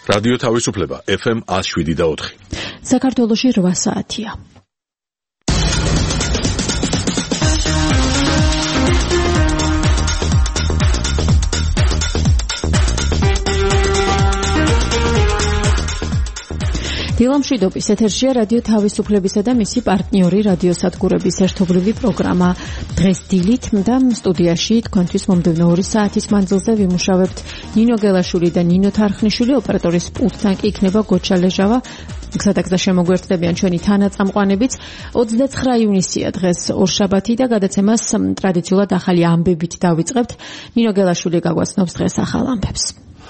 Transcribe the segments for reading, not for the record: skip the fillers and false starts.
რადიო თავისუფლება FM 107.4. საქართველოში 8 საათია. დილამშვიდობის ეთერშია რადიო თავისუფლებისა და მისი პარტნიორი რადიოსადგურების ერთობლივი პროგრამა. დღეს დილით და სტუდიაში თქვენთვის მომდევნო 2 საათის მანძილზე ვიმუშავებთ ნინო გელაშვილი და ნინო თარხნიშვილი, ოპერატორის პულტთან კი იქნება გოჩა ლეჟავა. გზადაგზა შემოგვერთდებიან ჩვენი თანაწამყვანებიც. 29 ივნისია დღეს ორშაბათი და გადაცემას ტრადიციულად ახალი ამბებით დავიწყებთ. ნინო გელაშვილი გაგვაცნობს დღეს ახალ ამბებს.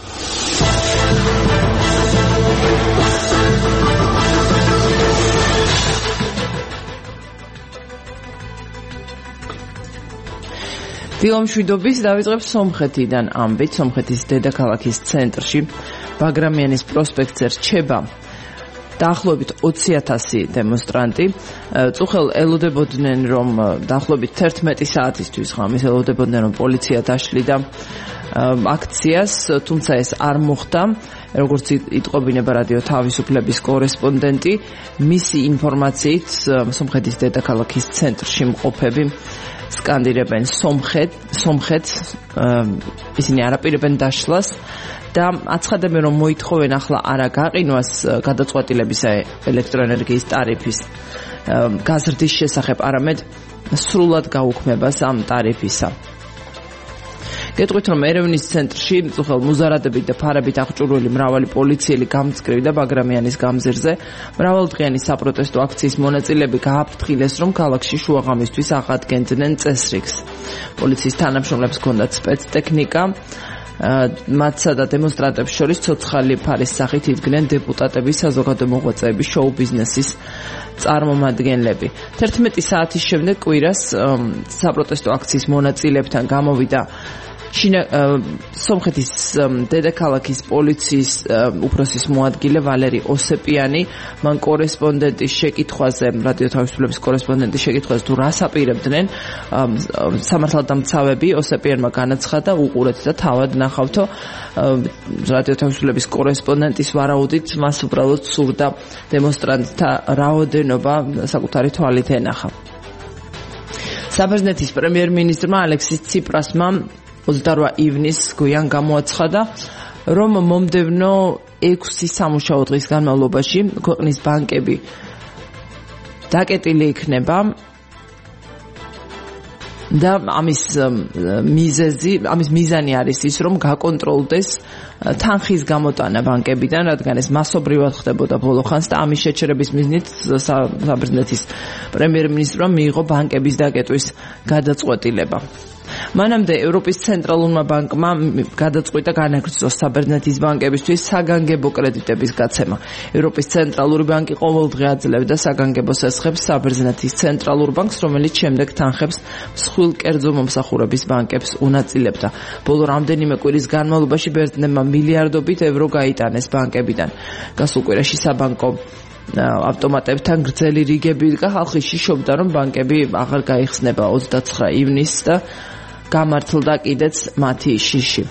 დილამშვიდობის დავიწყებ სომხეთიდან ამბით. სომხეთის დედაქალაქის ცენტრში ბაგრამიანის პროსპექტზე რჩება დაახლოებით 20,000 დემონსტრანტი. წუხელ ელოდებოდნენ, რომ დაახლოებით 11 საათისთვის ღამის ელოდებოდნენ, რომ პოლიცია დაშლიდა აქციას, თუმცა ეს არ მოხდა. როგორც იტყობინება რადიო თავისუფლების კორესპონდენტი, მისი ინფორმაციით სომხეთის დედაქალაქის ცენტრში მყოფები სკანდირებენ სომხეთს, ისინი არაპირებენ დაშლას და აცხადებენ, რომ მოითხოვენ ახლა არა გაყინვას გადაწყვეტილების ელექტროენერგიის ტარიფის გაზრდის შესახებ, არამედ სრულად გაუქმებას ამ ტარიფისა. გეტყვით, რომ ერევნის ცენტრში წუხელ მუზარადებით და ფარებით აღჭურვილი მრავალი პოლიციელი გამწკრივდა ბაგრამიანის გამზირზე. მრავალდღიანი საპროტესტო აქციის მონაწილეები გააფრთხილეს, რომ ქალაქში შუაღამისთვის აღადგენდნენ წესრიგს. პოლიციის თანამშრომლებს ჰქონდათ სპეცტექნიკა, მათსა და დემონსტრანტებს შორის ცოცხალი ფარის სახით იდგნენ დეპუტატები, საზოგადო მოღვაწეები, შოუ ბიზნესის წარმომადგენლები. 11 საათის შემდეგ კვირას საპროტესტო აქციის მონაწილეებთან გამოვიდა სომხეთის დედაქალაქის პოლიციის უფროსის მოადგილე ვალერი ოსეპიანი. მან კორესპონდენტის შეკითხვაზე, რადიო თავისუფლების კორესპონდენტის შეკითხვაზე, თუ რას აპირებდნენ სამართალდამცავები, ოსეპიანმა განაცხადა, უყურეთ და თავად ნახავთო. რადიო თავისუფლების კორესპონდენტის ვარაუდით, მას უბრალოდ სურდა დემონსტრანტთა რაოდენობა საკუთარი თვალით ენახა. საბერძნეთის პრემიერ-მინისტრმა ალექსის ციპრასმა 28 ივნისს გვიან გამოაცხადა, რომ მომდევნო 6 სამუშაო დღის განმავლობაში ქვეყნის ბანკები დაკეტილი იქნება და ამის მიზანი არის ის, რომ გაკონტროლდეს თანხის გამოტანა ბანკებიდან, რადგან ეს მასობრივად ხდებოდა ბოლო ხანს და ამის შეჩერების მიზნით საბერძნეთის პრემიერ-მინისტრმა მიიღო ბანკების დაკეტვის გადაწყვეტილება. მანამდე ევროპის ცენტრალურმა ბანკმა გადაწყვიტა განაგრძოს საბერძნეთის ბანკებისთვის საგანგებო კრედიტების გაცემა. ევროპის ცენტრალური ბანკი ყოველდღე აძლევდა საგანგებო სესხებს საბერძნეთის ცენტრალურ ბანკს, რომელიც შემდეგ თანხებს მსხვილ კერძო მომსახურების ბანკებს უნაწილებდა. ბოლო რამდენიმე კვირის განმავლობაში ბერძნებმა მილიარდობით ევრო გაიტანეს ბანკებიდან. გასულ კვირაში საბანკო ავტომატებთან გრძელი რიგები იდგა. ხალხი შიშობდა, რომ ბანკები აღარ გაიხსნება 29 ივნისს და გამართლდა კიდეც მათი შიში.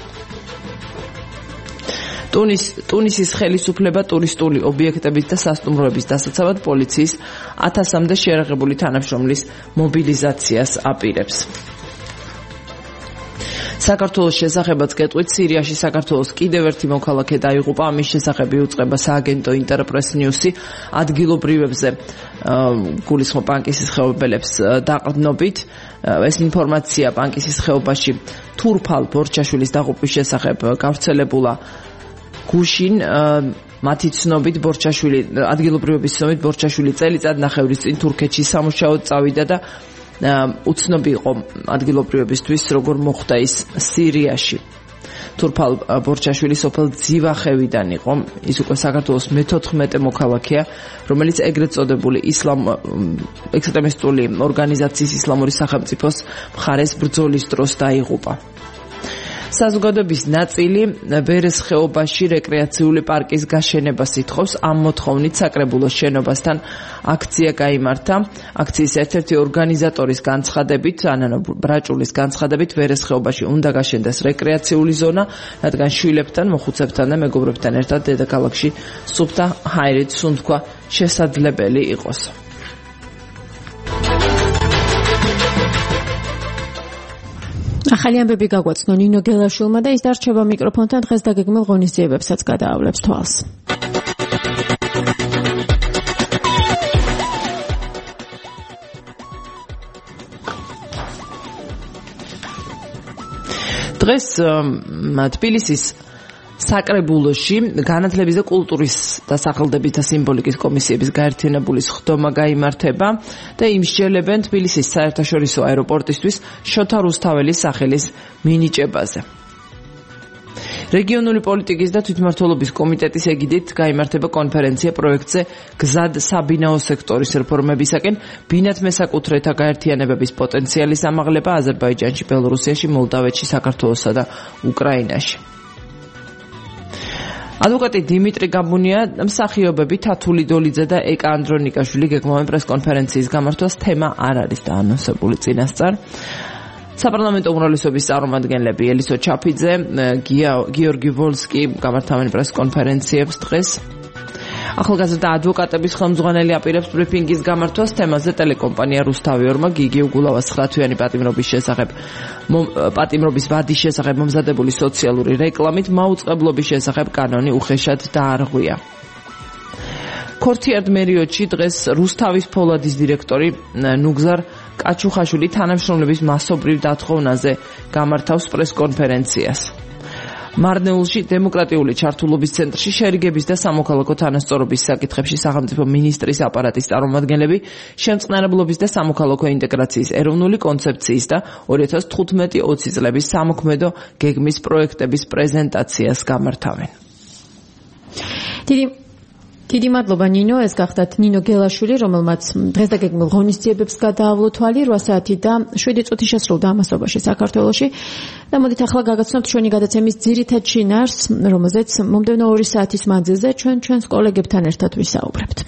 ტუნისის ხელისუფლება ტურისტული ობიექტების და სასტუმროების დასაცავად პოლიციის 1000-მდე შეიარაღებული თანამშრომლის მობილიზაციას აპირებს. საქართველოს შესახებაც გეტყვით, სირიაში საქართველოს კიდევ ერთი მოქალაქე დაიღუპა. ამის შესახებ იუწყება სააგენტო ინტერპრეს ნიუსი. ადგილობრივებზე გულისხმობ პანკისის ხეობელებს დაყრდნობით. ეს ინფორმაცია პანკისის ხეობაში თურფალ ბორჩაშვილის დაღუპვის შესახებ გავრცელებულა გუშინ. მათი ცნობით ადგილობრივების ცნობით ბორჩაშვილი წელიწად ნახევრის წინ თურქეთში სამუშაოდ წავიდა და უცნობი იყო ადგილობრივებისთვის, როგორ მოხდა ის სირიაში. თურფალ ბორჩაშვილი სოფელ ძივახევიდან იყო. ის უკვე საქართველოს მე-14 მოქალაქეა, რომელიც ეგრეთ წოდებული ექსტრემისტული ორგანიზაციის ისლამური სახელმწიფოს მხარეს ბრძოლის დროს დაიღუპა. საზოგადოების ნაწილი ვერეს ხეობაში რეკრეაციული პარკის გაშენებას ითხოვს. ამ მოთხოვნით საკრებულოს შენობასთან აქცია გაიმართა. აქციის ერთ-ერთი ორგანიზატორის განცხადებით, ანანო ბრაჭულის განცხადებით, ვერეს ხეობაში უნდა გაშენდეს რეკრეაციული ზონა, რადგან შვილებთან, მოხუცებთან და მეგობრებთან ერთად დედაქალაქში სუფთა ჰაერით სუნთქვა შესაძლებელი იყოს. ახალი ამბები გაგვაცნო ნინო გელაშვილმა და ის დარჩება მიკროფონთან დღეს დაგეგმილ ღონისძიებებსაც გადაავლებს თვალს. დღეს თბილისის საკრებულოში განათლების და კულტურის დასახელდების და სიმბოლიკის კომისიების გაერთიანებული სხდომა გაიმართება და იმსჯელებენ თბილისის საერთაშორისო აეროპორტისთვის შოთა რუსთაველის სახელის მინიჭებაზე. რეგიონული პოლიტიკის და თვითმმართველობის კომიტეტის ეგიდით გაიმართება კონფერენცია პროექტზე გზად საბინაო სექტორის რეფორმებისაკენ ბინათ მესაკუთრეთა გაერთიანებების პოტენციალის ამაღლება აზერბაიჯანში, ბელორუსიაში, მოლდავეთში, საქართველოსსა და უკრაინაში. ადვოკატი დიმიტრი გაბუნია, მსახიობები თათული დოლიძე და ეკა ანდრონიკაშვილი გეგმავენ პრესკონფერენციის გამართვას. თემა არ არის დაანონსებული წინასწარ. საპარლამენტო უმრავლესობის წარმომადგენლები ელისო ჩაფიძე, გიორგი ვოლსკი გამართავენ პრესკონფერენციებს დღეს. ახალგაზრდა ადვოკატების ხელმძღვანელი აპირებს ბრიფინგის გამართვას თემაზე ტელეკომპანია რუსთავიორმა გიგი უგულავას 9 თვიანი პატიმრობის ვადის შესახებ მომზადებული სოციალური რეკლამით მაუწყებლობის შესახებ კანონი უხეშად დაარღვია. ქორთიარდ მერიოდში დღეს რუსთავის ფოლადის დირექტორი ნუგზარ კაჩუხაშვილი თანამშრომლების მასობრივ დათხოვნაზე გამართავს პრესკონფერენციას. მარნეულში დემოკრატიული ჩართულობის ცენტრში შერიგების და სამოქალაქო თანასწორობის საკითხებში სახელმწიფო მინისტრის აპარატის წარმომადგენლები შემწყნარებლობის და სამოქალაქო ინტეგრაციის ეროვნული კონცეფციის და 2015-20 წლების სამოქმედო გეგმის პროექტების პრეზენტაციას გამართავენ. დიდი მადლობა ნინო, ეს გახდათ ნინო გელაშვილი, რომელმაც დღეს დაგეგმილ ღონისძიებებს გადაავლო თვალი 8 საათი და 7 წუთი შესრულდა ამასობაში საქართველოში. და მოდით ახლა გაგაცნობთ ჩვენი გადაცემის ძირითად შინაარსს, რომელზეც მომდევნო 2 საათის მანძილზე ჩვენს კოლეგებთან ერთად ვისაუბრებთ.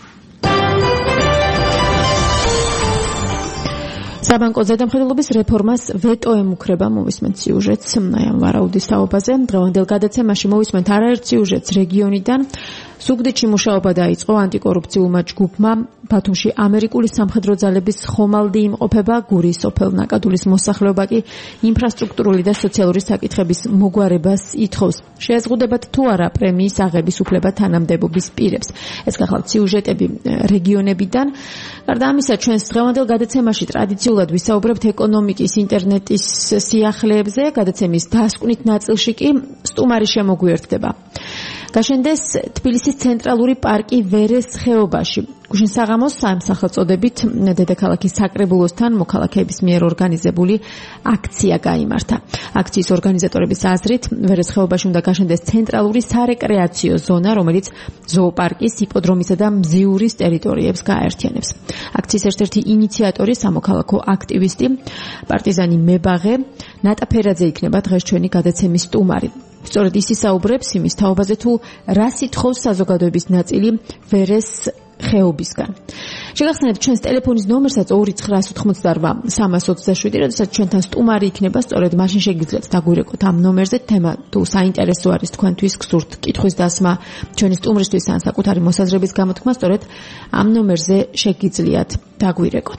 საბანკო ზედამხედველობის რეფორმას ვეტო ემუქრება, მოვისმენთ სიუჟეტს აი ამ ვარაუდის თაობაზე. დღევანდელ გადაცემაში მოვისმენთ არაერთ სიუჟეტს რეგიონიდან. ზუგდიდში მუშაობა დაიწყო ანტიკორუფციულმა ჯგუფმა, ბათუმში ამერიკული სამხედრო ძალების ხომალდი იმყოფება, გურის სოფელ ნაკადულის მოსახლეობა კი ინფრასტრუქტურული და სოციალური საკითხების მოგვარებას ითხოვს. შეეზღუდებათ თუ არა პრემიის აღების უფლება თანამდებობის პირებს. ეს გახლავთ სიუჟეტები რეგიონებიდან. გარდა ამისა, ჩვენს დღევანდელ გადაცემაში ტრადიციულად ვისაუბრებთ ეკონომიკის, ინტერნეტის სიახლეებზე, გადაცემის დასკვნით ნაწილში კი სტუმარი შემოგვიერთდება. გაშენდეს თბილისის ცენტრალური პარკი ვერეს ხეობაში. გუშინსაღამოს სახელწოდებით დედაქალაქის საკრებულოსთან მოქალაქეების მიერ ორგანიზებული აქცია გაიმართა. აქციის ორგანიზატორების აზრით, ვერეს ხეობაში უნდა გაშენდეს ცენტრალური სარეკრეაციო ზონა, რომელიც ზოოპარკის, იპოდრომისა და მზიურის ტერიტორიებს გააერთიანებს. აქციის ერთ-ერთი ინიციატორი, სამოქალაქო აქტივისტი, პარტიზანი მებაღე ნატა ფერაძე იქნება დღეს ჩვენი გადაცემის სტუმარი. სწორედ ის ისაუბრებს იმის თაობაზე, თუ რას ითხოვს საზოგადოების ნაწილი ვერეს ხეობისგან. შეგახსენებთ ჩვენს ტელეფონის ნომერსაც 2988327, როდესაც ჩვენთან სტუმარი იქნება, სწორედ მაშინ შეგიძლიათ დაგვირეკოთ ამ ნომერზე თემა, თუ საინტერესო არის თქვენთვის, გსურთ კითხვის დასმა ჩვენი სტუმრისთვის ან საკუთარი მოსაზრების გამოთქმა, სწორედ ამ ნომერზე შეგიძლიათ დაგვირეკოთ.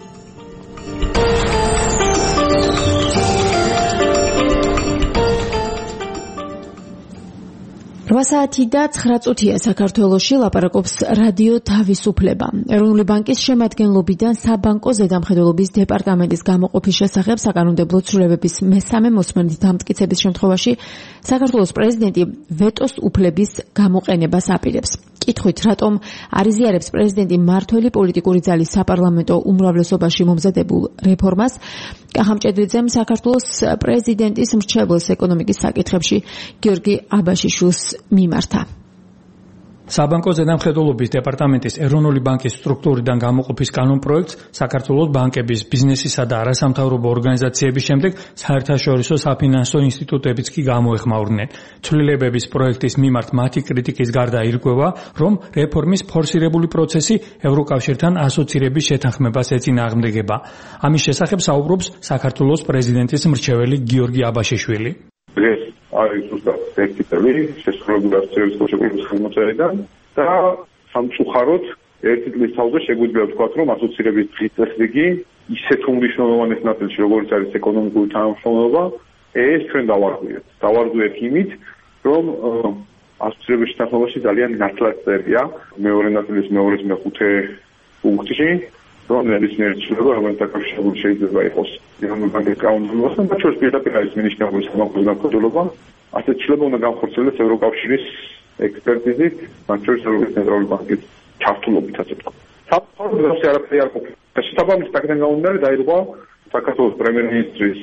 8 საათი და 9 წუთია საქართველოში, ლაპარაკობს რადიო თავისუფლება. ეროვნული ბანკის შემადგენლობიდან საბანკო ზედამხედველობის დეპარტამენტის გამოყოფის შესახებ საკანონმდებლო ცვლილებების მესამე მოსმენით დამტკიცების შემთხვევაში საქართველოს პრეზიდენტი ვეტოს უფლების გამოყენებას აპირებს. კითხვით, რატომ არ იზიარებს პრეზიდენტი მმართველი პოლიტიკური ძალის საპარლამენტო უმრავლესობაში მომზადებულ რეფორმას, კახამჭედრიძემ საქართველოს პრეზიდენტის მრჩეველს ეკონომიკის საკითხებში გიორგი აბაშიშვილს მიმართა. საბანკო ზედამხედველობის დეპარტამენტის ეროვნული ბანკის სტრუქტურიდან გამოყოფის კანონპროექტს საქართველოს ბანკების, ბიზნესისა და არასამთავრობო ორგანიზაციების შემდეგ საერთაშორისო საფინანსო ინსტიტუტებიც კი გამოეხმაურნენ. ცვლილებების პროექტის მიმართ მათი კრიტიკის გარდა ირკვევა, რომ რეფორმის ფორსირებული პროცესი ევროკავშირთან ასოცირების შეთანხმებას ეწინააღმდეგება. ამის შესახებ საუბრობს საქართველოს პრეზიდენტის მრჩეველი გიორგი აბაშიშვილი. ეს არის ზუსტად ერთი წელი შესრულებული ასოცირების პროცესის ხელმოწერიდან და სამწუხაროდ ერთი წლის თავზე შეგვიძლია ვთქვათ, რომ ასოცირების დღის წესრიგი ისეთ უმნიშვნელოვანეს ნაწილში, როგორც არის ეკონომიკური თანამშრომლობა, ეს ჩვენ დავარღვიეთ იმით, რომ ასოცირების შეთანხმებაში ძალიან ნათლად წერია მეორე ნაწილის მეორის მეხუთე პუნქტში, რომ ნებისმიერი ცვლილება, რომელიც დაკავშირებული შეიძლება იყოს ეროვნული ბანკის კანონმდებლობასთან, მათ შორის პირდაპირ არის მინიშნებული სამართლის განხორციელება, ასეთ ცვლილება უნდა განხორციელდეს ევროკავშირის ექსპერტიზით, მათ შორის ევროპის ცენტრალური ბანკის ჩართულობით, ასე ვთქვათ. საფრთხე არაფერი არ ყოფილა. შესაბამის საკითხთან გამომდინარე დაირღვა საქართველოს პრემიერ-მინისტრის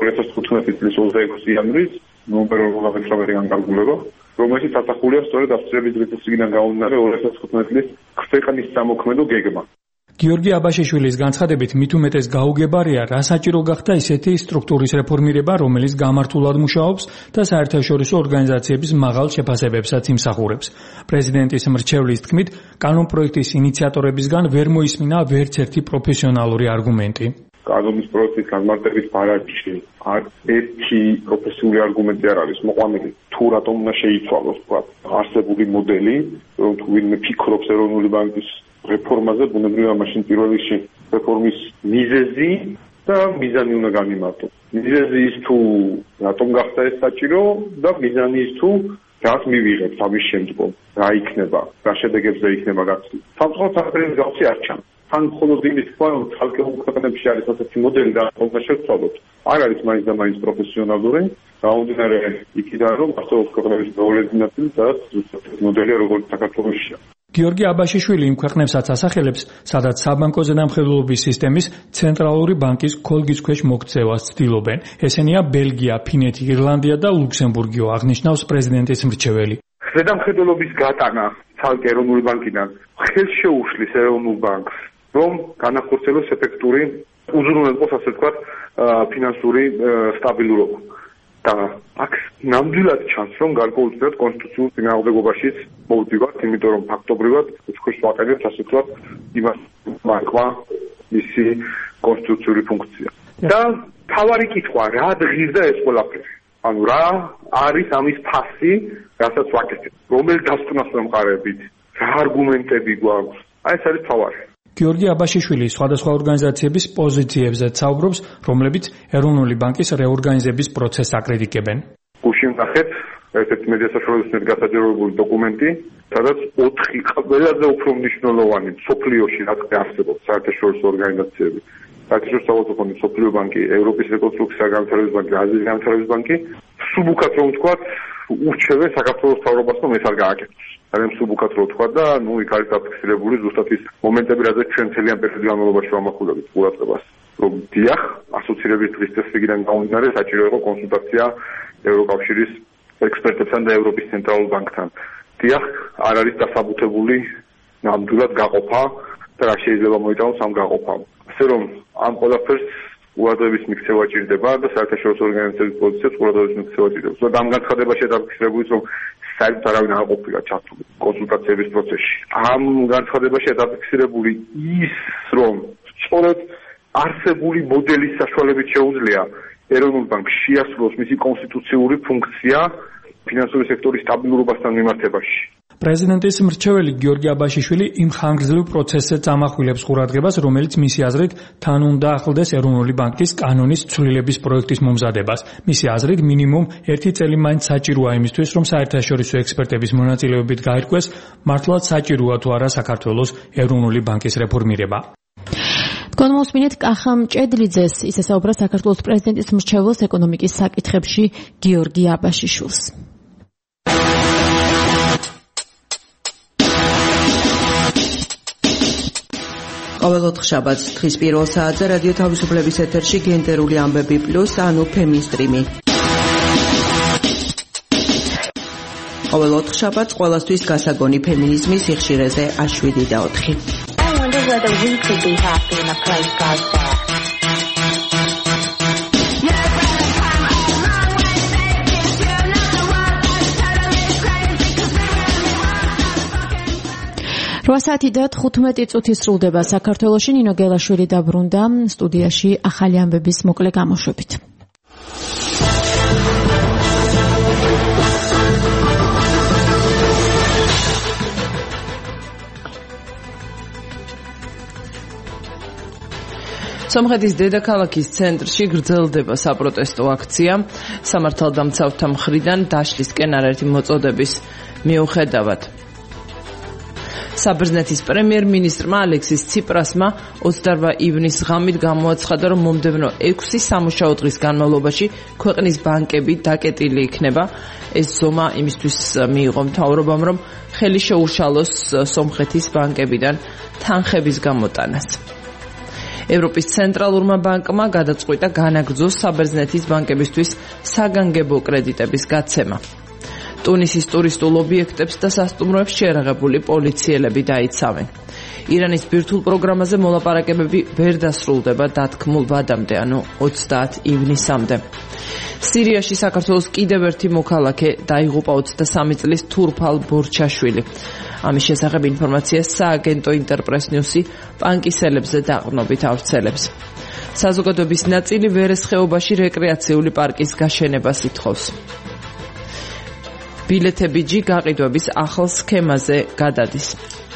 2015 წლის 26 იანვრის ნომერ 48 განკარგულება, რომელიც ასახულია სწორედ ასოცირების დღის წესრიგიდან გამომდინარე 2015 წლის ქვეყნის სამოქმედო გეგმა. გიორგი აბაშიშვილის განცხადებით მით უმეტეს გაუგებარია, რა საჭირო გახდა ისეთი სტრუქტურის რეფორმირება, რომელიც გამართულად მუშაობს და საერთაშორისო ორგანიზაციების მაღალ შეფასებებსაც იმსახურებს. პრეზიდენტის მრჩევლის თქმით, კანონპროექტის ინიციატორებისგან ვერ მოისმინა ვერც ერთი პროფესიონალური არგუმენტი. კანონის პროექტის განმარტების ბარათში ერთი პროფესიული არგუმენტი არ არის მოყვანილი. თუ რატომ უნდა შეიცვალოს არსებული მოდელი, რომ თუ ვინმე ფიქრობს ეროვნული ბანკის რეფორმაზე, ბუნებრივია მაშინ პირველ რიგში რეფორმის მიზეზი და მიზანი უნდა გამიმართოს. მიზეზი ის თუ რატომ გახდა ეს საჭირო და მიზანი ის თუ რას მივიღებთ ამის შემდგომ, რა იქნება, რა შედეგებზე იქნება გაცვლილი. სამწუხაროდ საფრთხის გავცი არ ჩანს. თან მხოლოდ იმის თქვა, რომ ცალკეულ ქვეყნებში არის ასეთი მოდელი და უნდა შევცვალოთ. არ არის მაინც და მაინც პროფესიონალური, გამომდინარე იქიდან, რომ არსებობს ქვეყნების მოვლენილი ნაწილი, სადაც ზუსტად მოდელი როგორც საქართველოსია. გიორგი აბაშიშვილი იმ ქვეყნებსაც ასახელებს, სადაც საბანკო ზედამხედველობის სისტემის ცენტრალური ბანკის ქოლგის ქვეშ მოქცევას ცდილობენ. ესენია ბელგია, ფინეთი, ირლანდია და ლუქსემბურგიო, აღნიშნავს პრეზიდენტის მრჩეველი. ზედამხედველობის გატანა ცალკე ეროვნული ბანკიდან ხელს შეუშლის ეროვნულ ბანკს, რომ განახორციელოს ეფექტური უზრუნველყოს, ასე ვთქვათ, ფინანსური სტაბილურობა. და აქ ნამდვილად ჩანს, რომ გარკვეულწილად კონსტიტუციურ წინააღმდეგობაშიც მოვდივართ, იმიტომ რომ ფაქტობრივად თქვენს ვაყენებთ, ასე ვთქვათ, იმას ბანკმა მისი კონსტიტუციური ფუნქცია. და თავარი კითხვა, რა ღირდა ეს ყველაფერი? ანუ რა არის ამის ფასი, რასაც ვაკეთებ? რომელ დასკვნას ვემყარებით? რა არგუმენტები გვაქვს? აი ეს არის თავარი. გიორგი აბაშიშვილი სხვადასხვა ორგანიზაციების პოზიციებზეც საუბრობს, რომლებიც ეროვნული ბანკის რეორგანიზების პროცესს აკრიტიკებენ. გუშინ ნახეთ ერთ-ერთი მედია საშუალებისმიერ გასაჯაროებული დოკუმენტი, სადაც 4 ყველაზე უფრო მნიშვნელოვანი სოფლიოში რატყე არსებობს საერთაშორისო ორგანიზაციები. საერთაშორისო საავადმყოფო სოფლიო ბანკი, ევროპის რეკონსტრუქცია და განვითარების ბანკი, აზიის განვითარების ბანკი, სუბუქად რომ ვთქვათ, ურჩევენ საქართველოს მთავრობას, რომ ეს არ გააკეთოს. ძალიან სუბუქად რო ვთქვა და იქ არის დაფიქსირებული ზუსტად ის მომენტები, რაზეც ჩვენ ძალიან პერიოდის განმავლობაში ვამახვილებით ყურადღებას. რომ დიახ, ასოცირების დღის წესრიგიდან გამომდინარე, საჭირო იყო კონსულტაცია ევროკავშირის ექსპერტებთან და ევროპის ცენტრალურ ბანკთან. დიახ, არ არის დასაბუთებული ნამდვილად გაყოფა და რა შეიძლება მოიტანოს ამ გაყოფამ. ასე რომ ამ ყველაფერს ყურადღების მიქცევა ჭირდება და საერთაშორისო ორგანიზაციების პოზიციებს ყურადღების მიქცევა ჭირდება. და ამ განცხადებაში დაფიქსირებული, რომ საერთოდ არავინ არ ყოფილა ჩართული კონსულტაციების პროცესში. ამ განცხადებაში დაფიქსირებული ის, რომ სწორედ არსებული მოდელის საშუალებით შეუძლია ეროვნულ ბანკს შეასრულოს მისი კონსტიტუციური ფუნქცია ფინანსური სექტორის სტაბილურობასთან მიმართებაში. პრეზიდენტის მრჩეველი გიორგი აბაშიშვილი იმ ხანგრძლივ პროცესზეც ამახვილებს ყურადღებას, რომელიც მისი აზრით თან უნდა ახლდეს ეროვნული ბანკის კანონის ცვლილების პროექტის მომზადებას. მისი აზრით მინიმუმ 1 წელი მაინც საჭიროა იმისთვის, რომ საერთაშორისო ექსპერტების მონაწილეობით გაირკვეს, მართლაც საჭიროა თუ არა საქართველოს ეროვნული ბანკის რეფორმირება. თქვენ მოსმინეთ კახა მჭედლიძეს, ისე საუბრა საქართველოს პრეზიდენტის მრჩეველს ეკონომიკის საკითხებში გიორგი აბაშიშვილს. ყოველ ოთხშაბათს დღის პირველ საათზე რადიო თავისუფლების ეთერში გენდერული ამბები პლუს ანუ ფემინსტრიმი. ყოველ 4 შაბათს ყველასთვის გასაგონი ფემინიზმის სიხშირეზე A7 და 4. I wonder whether we could be happy in a place like that. რვასაათი და 15 წუთი სრულდება საქართველოში. ნინო გელაშვილი დაბრუნდა სტუდიაში ახალი ამბების მოკლე გამოშვებით. სომხეთის დედაქალაქის ცენტრში გრძელდება საპროტესტო აქცია სამართალდამცავთა მხრიდან დაშლისკენ არაერთი მოწოდების მიუხედავად. საბერძნეთის პრემიერ-მინისტრმა ალექსის ციპრასმა 28 ივნისს ღამით გამოაცხადა, რომ მომდევნო 6 სამუშაო დღის განმავლობაში ქვეყნის ბანკები დაკეტილი იქნება. ეს ზომა იმისთვის მიიღო მთავრობამ, რომ ხელი შეუშალოს სომხეთის ბანკებიდან თანხების გამოტანას. ევროპის ცენტრალურმა ბანკმა გადაწყვიტა განაგრძოს საბერძნეთის ბანკებისთვის საგანგებო კრედიტების გაცემა. ტუნისის ტურისტულ ობიექტებს და სასტუმროებს შეერაღებული პოლიციელები დაიცავენ. ირანის ბირთვულ პროგრამაზე მოლაპარაკებები ვერ დასრულდება დათქმულ ვადამდე, ანუ 30 ივნისამდე. სირიაში საქართველოს კიდევ ერთი მოქალაქე დაიღუპა 23 წლის თურფალ ბორჩაშვილი. ამის შესახებ ინფორმაციას სააგენტო ინტერპრეს ნიუსი პანკისელებზე დაყრდნობით ავრცელებს. საზოგადოების ნაწილი ვერესხეობაში რეკრეაციული პარკის გაშენებას ითხოვს. ბილეთები ჯი გაყიდვების ახალ სქემაზე გადადის.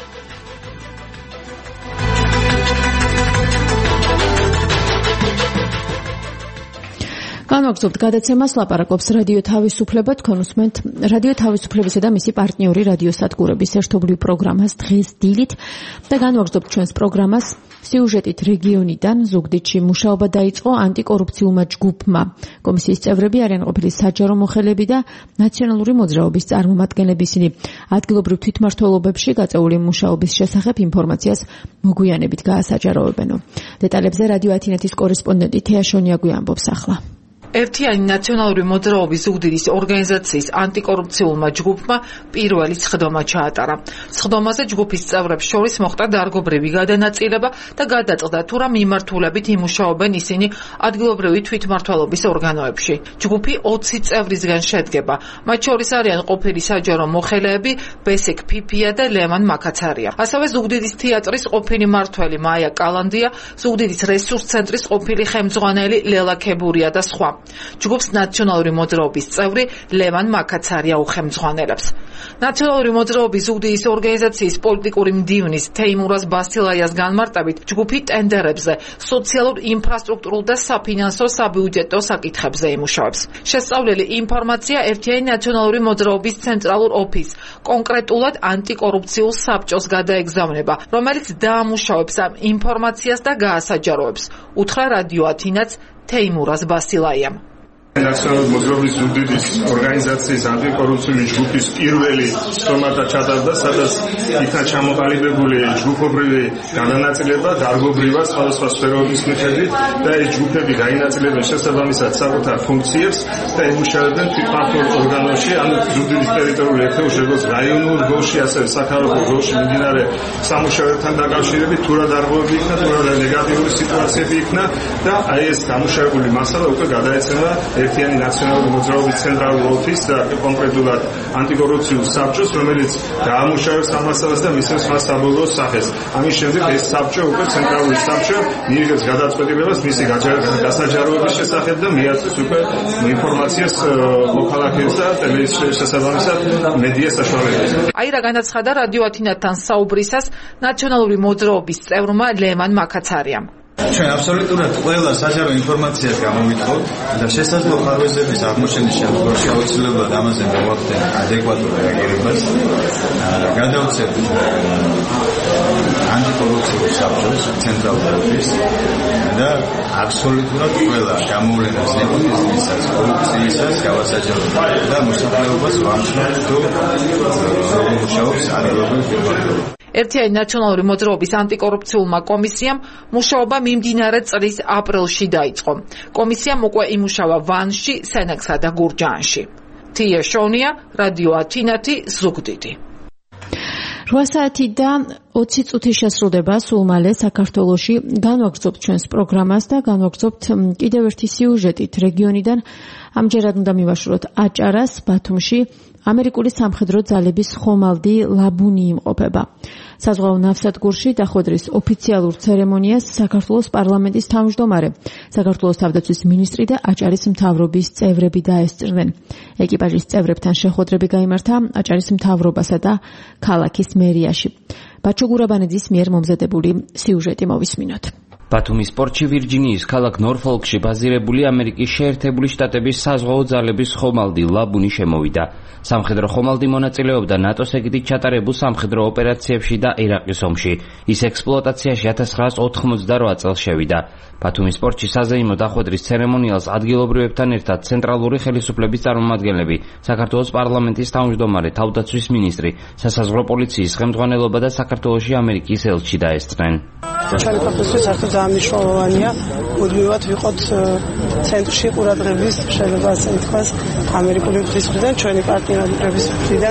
განვაგრძობთ გადაცემას, ლაპარაკობს რადიო თავისუფლება. თქვენ უსმენთ რადიო თავისუფლებისა და მისი პარტნიორი რადიოსადგურების ერთობლივ პროგრამას დღეს დილით და განვაგრძობთ ჩვენს პროგრამას სიუჟეტით რეგიონიდან. ზუგდიდში მუშაობა დაიწყო ანტიკორუფციულმა ჯგუფმა. კომისიის წევრები არიან ყოფილი საჯარო მოხელეები და ნაციონალური მოძრაობის წარმომადგენლები. ისინი ადგილობრივ თვითმმართველობებში გაწეული მუშაობის შესახებ ინფორმაციას მოგვიანებით გაასაჯაროებენო. დეტალებზე რადიო ათინეთის კორესპონდენტი თეაშონია გვიამბობს ახლა. ერთიანი ნაციონალური მოძრაობის ზუგდიდის ორგანიზაციის ანტიკორუფციულმა ჯგუფმა პირველი სხდომა ჩაატარა. სხდომაზე ჯგუფის წევრებს შორის მოხდა დარგობრივი გადანაწილება და გადაწყდა თუ რა მიმართულებით იმუშაობენ ისინი ადგილობრივი თვითმმართველობის ორგანოებში. ჯგუფი 20 წევრისგან შედგება. მათ შორის არიან ყოფილი საჯარო მოხელეები ბესიკ ფიფია და ლევან მაკაცარია. ასევე ზუგდიდის თეატრის ყოფილი მმართველი მაია კალანდია, ზუგდიდის რესურს ცენტრის ყოფილი ხელმძღვანელი ლელა ქებურია და სხვა. ჯგუფს ნაციონალური მოძრაობის წევრი ლევან მაკაცარია უხელმძღვანელებს. ნაციონალური მოძრაობის ზუგდიდის ორგანიზაციის პოლიტიკური მდივნის თეიმურაზ ბასილაიას განმარტებით, ჯგუფი ტენდერებზე, სოციალურ ინფრასტრუქტურულ და საფინანსო საბიუჯეტო საკითხებზე იმუშავებს. შესწავლილი ინფორმაცია ერთიანი ნაციონალური მოძრაობის ცენტრალურ ოფისს, კონკრეტულად ანტიკორუფციულ საბჭოს გადაეგზავნება, რომელიც დაამუშავებს ამ ინფორმაციას და გაასაჯაროებს. უთხრა რადიო ათინაც თეიმურაზ ბასილაიამ. ნაციონალური მოძრაობის ზუგდიდის ორგანიზაციის ანტიკორუფციული ჯგუფის პირველი სხდომა ჩატარდა, სადაც იქნა ჩამოყალიბებული ჯგუფობრივი განანაწილება, დარგობრივად სხვადასხვა სფეროების მიხედვით და ეს ჯგუფები გაინაწილებენ შესაბამისად საკუთარ ფუნქციებს და იმუშავებენ თვითმმართველ ორგანოში, ანუ ზუგდიდის ტერიტორიულ ერთეულში, როგორც რაიონულ გოლში, ასევე საქალაქო გოლში მიმდინარე სამუშაოებთან დაკავშირებით თუ რა დარგობები იქნა, თუ რა ნეგატიური სიტუაციები იქნა და აი ეს გამუშავებული მასალა უკვე გადაეცემა ერთიანი ნაციონალური მოძრაობის ცენტრალურ ოფისს და კონკრეტულად ანტიკორუფციულ საბჭოს, რომელიც გაამუშავებს ამ მასალას და მისცემს მას საბოლოო სახეს. ამის შემდეგ ეს საბჭო უკვე ცენტრალური საბჭო მიიღებს გადაწყვეტილებას მისი გასაჯაროების შესახებ და მიაწვის უკვე ინფორმაციას მოქალაქეებსა და შესაბამისად მედია საშუალებებზე. აი რა განაცხადა რადიო ათინათთან საუბრისას ნაციონალური მოძრაობის წევრმა ლევან მაკაცარიამ. ჩვენ აბსოლუტურად ყველა საჯარო ინფორმაციას გამოვიტყოთ და შესაძლო ხარვეზების აღმოჩენის შემთხვევაში აუცილებლად ამაზე მოვახდენ ადეკვატურ რეაგირებას. გადავცეთ ანტიკორუფციულ საბჭოს ცენტრალურ ოფისს და აბსოლუტურად ყველა გამოვლენას ნეპოტიზმისას, კორუფციისას გავასაჯაროთ და მოსახლეობას ვამჩნევთ თუ როგორ მუშაობს ადგილობრივი თვითმმართველობა. ერთიანი ნაციონალური მოძრაობის ანტიკორუფციულმა კომისიამ მუშაობა მიმდინარე წლის aprilში დაიწყო. კომისიამ უკვე იმუშავა ვანში, სენაკსა და გურჯაანში. თია შონია, რადიო ათინათი, ზუგდიდი. 8 საათი და 20 წუთი შესრულდება სულ მალე საქართველოში. განვაგრძობთ ჩვენს პროგრამას და განვაგრძობთ კიდევ ერთი სიუჟეტით რეგიონიდან. ამჯერად უნდა მივაშუროთ აჭარას. ბათუმში ამერიკული სამხედრო ძალების ხომალდი ლაბუნი იმყოფება. საზღვაო ნავსადგურში დახვედრის ოფიციალურ ცერემონიას საქართველოს პარლამენტის თავმჯდომარე, საქართველოს თავდაცვის მინისტრი და აჭარის მთავრობის წევრები დაესწრნენ. ეკიპაჟის წევრებთან შეხვედრები გაიმართა აჭარის მთავრობასა და ქალაქის მერიაში. ბაჩო გურაბანიძის მიერ მომზადებული სიუჟეტი მოვისმინოთ. ბათუმის პორტში ვირჯინიის ქალაქ ნორფოლკში ბაზირებული ამერიკის შეერთებული შტატების საზღვაო ძალების ხომალდი ლაბუნი შემოვიდა. სამხედრო ხომალდი მონაწილეობდა ნატოს ეგიდით ჩატარებულ სამხედრო ოპერაციებში და ერაყის ომში. ის ექსპლუატაციაში 1988 წელს შევიდა. ბათუმის პორტში საზეიმო დახვედრის ცერემონიალს ადგილობრივებთან ერთად ცენტრალური ხელისუფლების წარმომადგენლები, საქართველოს პარლამენტის თავმჯდომარე, თავდაცვის მინისტრი, სასაზღვრო პოლიციის ხელმძღვანელობა და საქართველოში ამერიკის ელჩი დაესწრნენ. ჩვენი ქვეყნისთვის საერთოდ ძალიან მნიშვნელოვანია მუდმივად ვიყოთ ცენტრში ყურადღების, შეიძლება ასე ითქვას, ამერიკული მხრის მხრიდან, ჩვენი პარტნიორების მხრიდან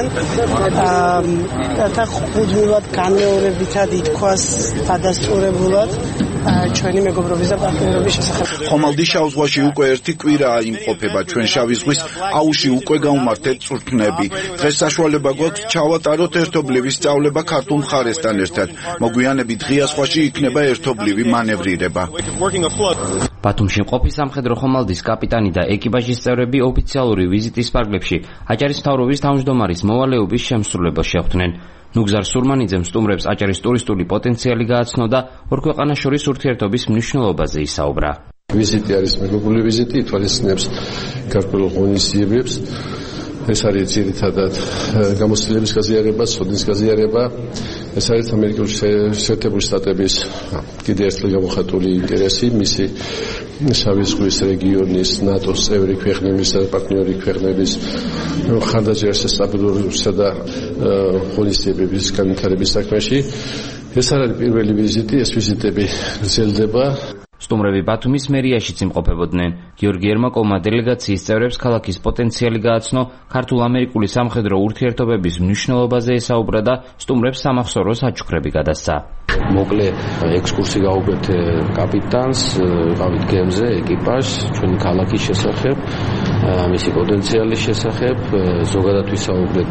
და მუდმივად განმეორებითად ითქვას დადასტურებულად ჩვენი მეგობრობის და პარტნიორობის შესახებ. ხომალდი შავ ზღვაში უკვე ერთი კვირაა იმყოფება. ჩვენ შავი ზღვის აუში უკვე გავუმართეთ წვრთნები. დღეს საშუალება გვაქვს ჩავატაროთ ერთობლივი სწავლება ქართულ მხარესთან ერთად. მოგვიანებით ღია ზღვაში იქნება ერთობლივი მანევრირება. ბათუმში მყოფი სამხედრო ხომალდის კაპიტანი და ეკიპაჟის წევრები ოფიციალური ვიზიტის პარკლებში აჭარის მთავრობის თავმჯდომარის მოვალეობის შემსრულებას შეხვდნენ. ნუგზარ სურმანიძემ სტუმრებს აჭარის ტურისტული პოტენციალი გააცნო და ორ ქვეყანას შორის ურთიერთობის მნიშვნელობაზე ისაუბრა. ვიზიტი არის მეგობრული ვიზიტი, ითვალისწინებს გარკვეულ ღონისძიებებს. ეს არის ძირითადად გამოცდილების გაზიარება, სოდის გაზიარება. ეს არის ამერიკული შეერთებული შტატების კიდევ ერთი გამოხატული ინტერესი, მისი შავი ზღვის რეგიონის, ნატოს წევრი ქვეყნების და პარტნიორი ქვეყნების ხარდაჭერა სტაბილურობისა და ღონისძიებების განვითარების საქმეში. ეს არის პირველი ვიზიტი, ეს ვიზიტები გრძელდება. სტუმრები ბათუმის მერიაშიც იმყოფებოდნენ. გიორგი ერმაკოვმა დელეგაციის წევრებს ქალაქის პოტენციალი გააცნო, ქართულ-ამერიკული სამხედრო ურთიერთობების მნიშვნელობაზე ესაუბრა და სტუმრებს სამახსოვრო საჩუქრები გადასცა. მოკლე ექსკურსი გავუგებთ კაპიტანს, ვიყავით გემზე, ეკიპაჟს, ჩვენი ქალაქის შესახებ, მისი პოტენციალის შესახებ, ზოგადად ვისაუბრეთ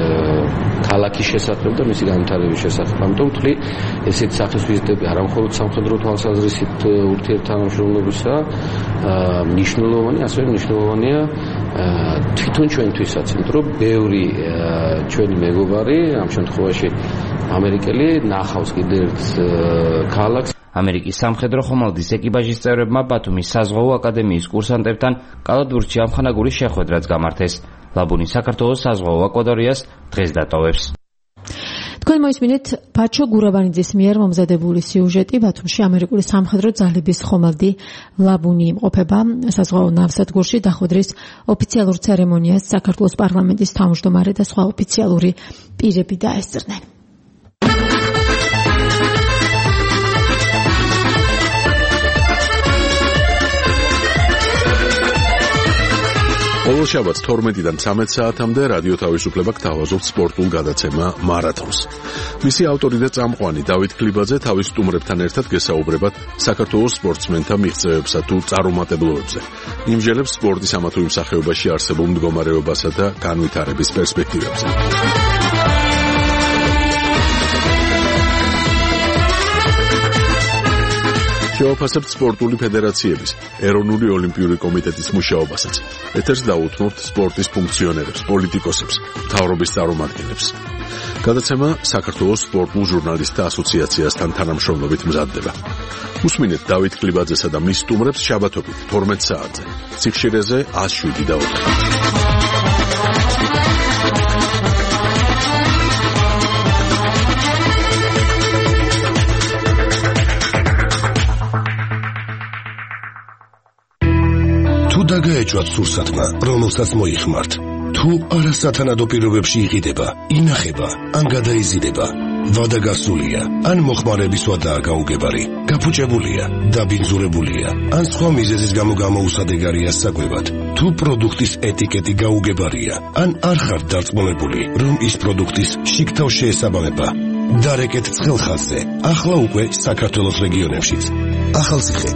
ქალაქის შესახებ და მისი განვითარების შესახებ. ამიტომ ვთვლი, ესეთი სახის ვიზიტები არა მხოლოდ სამხედრო თვალსაზრისით ურთიერთთანამშრომლობისა მნიშვნელოვანი, ასევე მნიშვნელოვანია თვითონ ჩვენთვისაც, იმიტომ რომ ბევრი ჩვენი მეგობარი, ამ შემთხვევაში ამერიკელი, ნახავს კიდევ ერთ ქალაქს. ამერიკის სამხედრო ხომალდის ეკიპაჟის წევრებმა ბათუმის საზღვაო აკადემიის კურსანტებთან კალათბურთში ამხანაგური შეხვედრაც გამართეს. ლაბუნი საქართველოს საზღვაო აკვატორიას დღეს დატოვებს. თქვენ მოისმინეთ ბაჩო გურაბანიძის მიერ მომზადებული სიუჟეტი. ბათუმში ამერიკული სამხედრო ძალების ხომალდი ლაბუნი იმყოფება. საზღვაო ნავსადგურში დახვედრის ოფიციალურ ცერემონიას საქართველოს პარლამენტის თავმჯდომარე და სხვა ოფიციალური პირები დაესწრნენ. ყოველ შაბათს 12-დან 13 საათამდე რადიო თავისუფლება გთავაზობთ სპორტულ გადაცემა მარათონს. მისი ავტორი და წამყვანი დავით ქლიბაძე თავის სტუმრებთან ერთად გესაუბრებათ საქართველოს სპორტსმენთა მიღწევებსა თუ წარუმატებლობებზე. იმჟელებს სპორტის ამა თუ იმ სახეობაში არსებულ მდგომარეობასა და განვითარების პერსპექტივებზე. შევაფასებთ სპორტული ფედერაციების, ეროვნული ოლიმპიური კომიტეტის მუშაობასაც. ეთერს დაუთმობთ სპორტის ფუნქციონერებს, პოლიტიკოსებს, მთავრობის წარმომადგენლებს. გადაცემა საქართველოს სპორტულ ჟურნალისტთა ასოციაციასთან თანამშრომლობით მზადდება. უსმინეთ დავით ქლიბაძესა და მის სტუმრებს შაბათობით 12 საათზე. სიხშირეზე 107.4. დაგაეჭვათ სურსათმა, რომელსაც მოიხმართ. თუ არასათანადო პირობებში იყიდება, ინახება, ან გადაიზიდება, ვადა გასულია, ან მოხმარების ვადაა გაუგებარი, გაფუჭებულია, დაბინძურებულია, ან სხვა მიზეზის გამო გამოუსადეგარია საკვებად. თუ პროდუქტის ეტიკეტი გაუგებარია, ან არ ხართ დარწმუნებული, რომ ის პროდუქტის შიგთავ შეესაბამება, დარეკეთ ცხელხაზზე, ახლა უკვე საქართველოს რეგიონებშიც. ახალციხე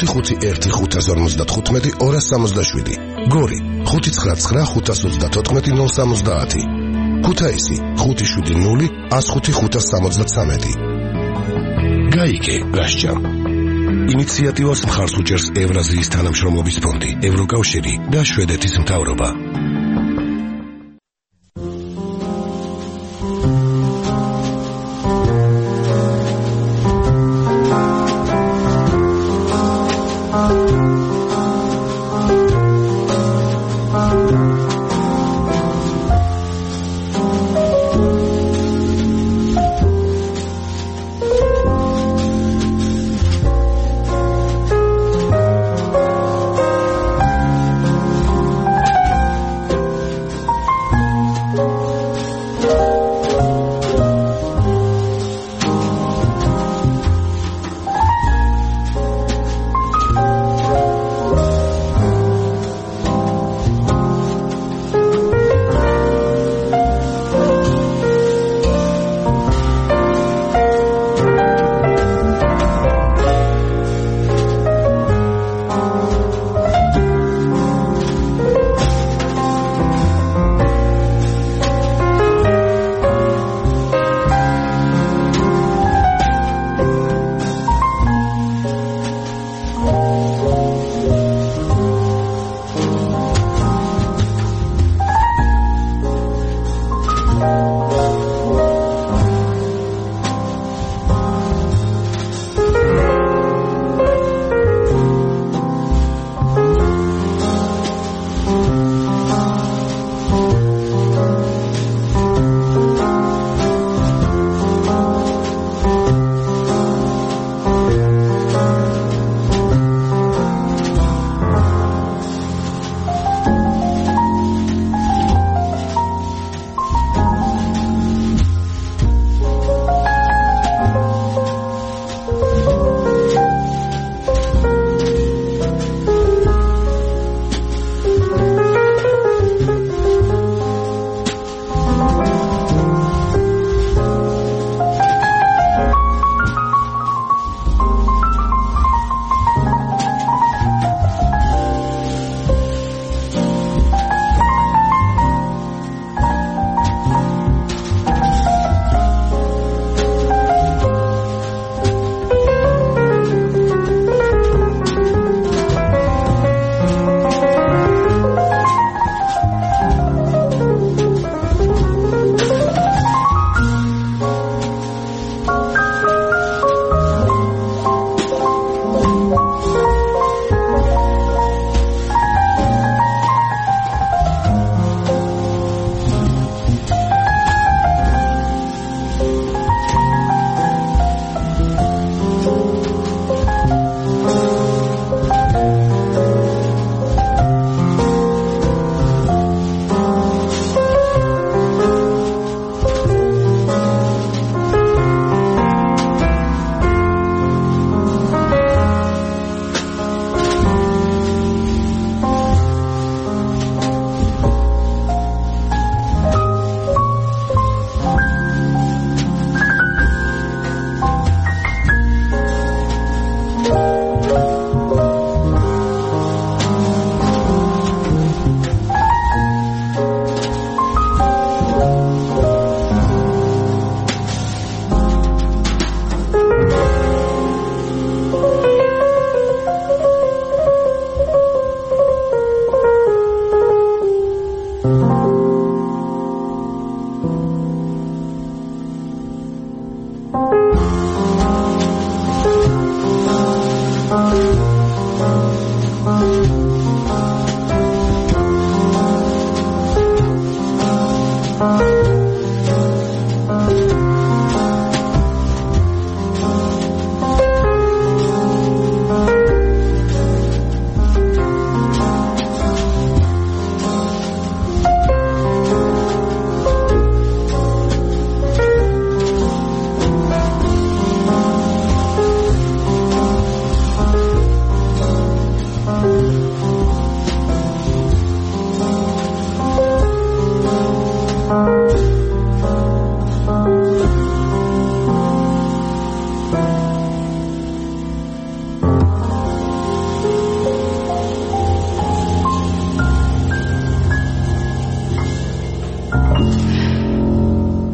551-555-267, გორი 599-524-070, ქუთაისი 570-105-573. გაიგე, გასჯამ. ინიციატივას მხარს უჭერს ევრაზიის თანამშრომლობის ფონდი, ევროკავშირი და შვედეთის მთავრობა.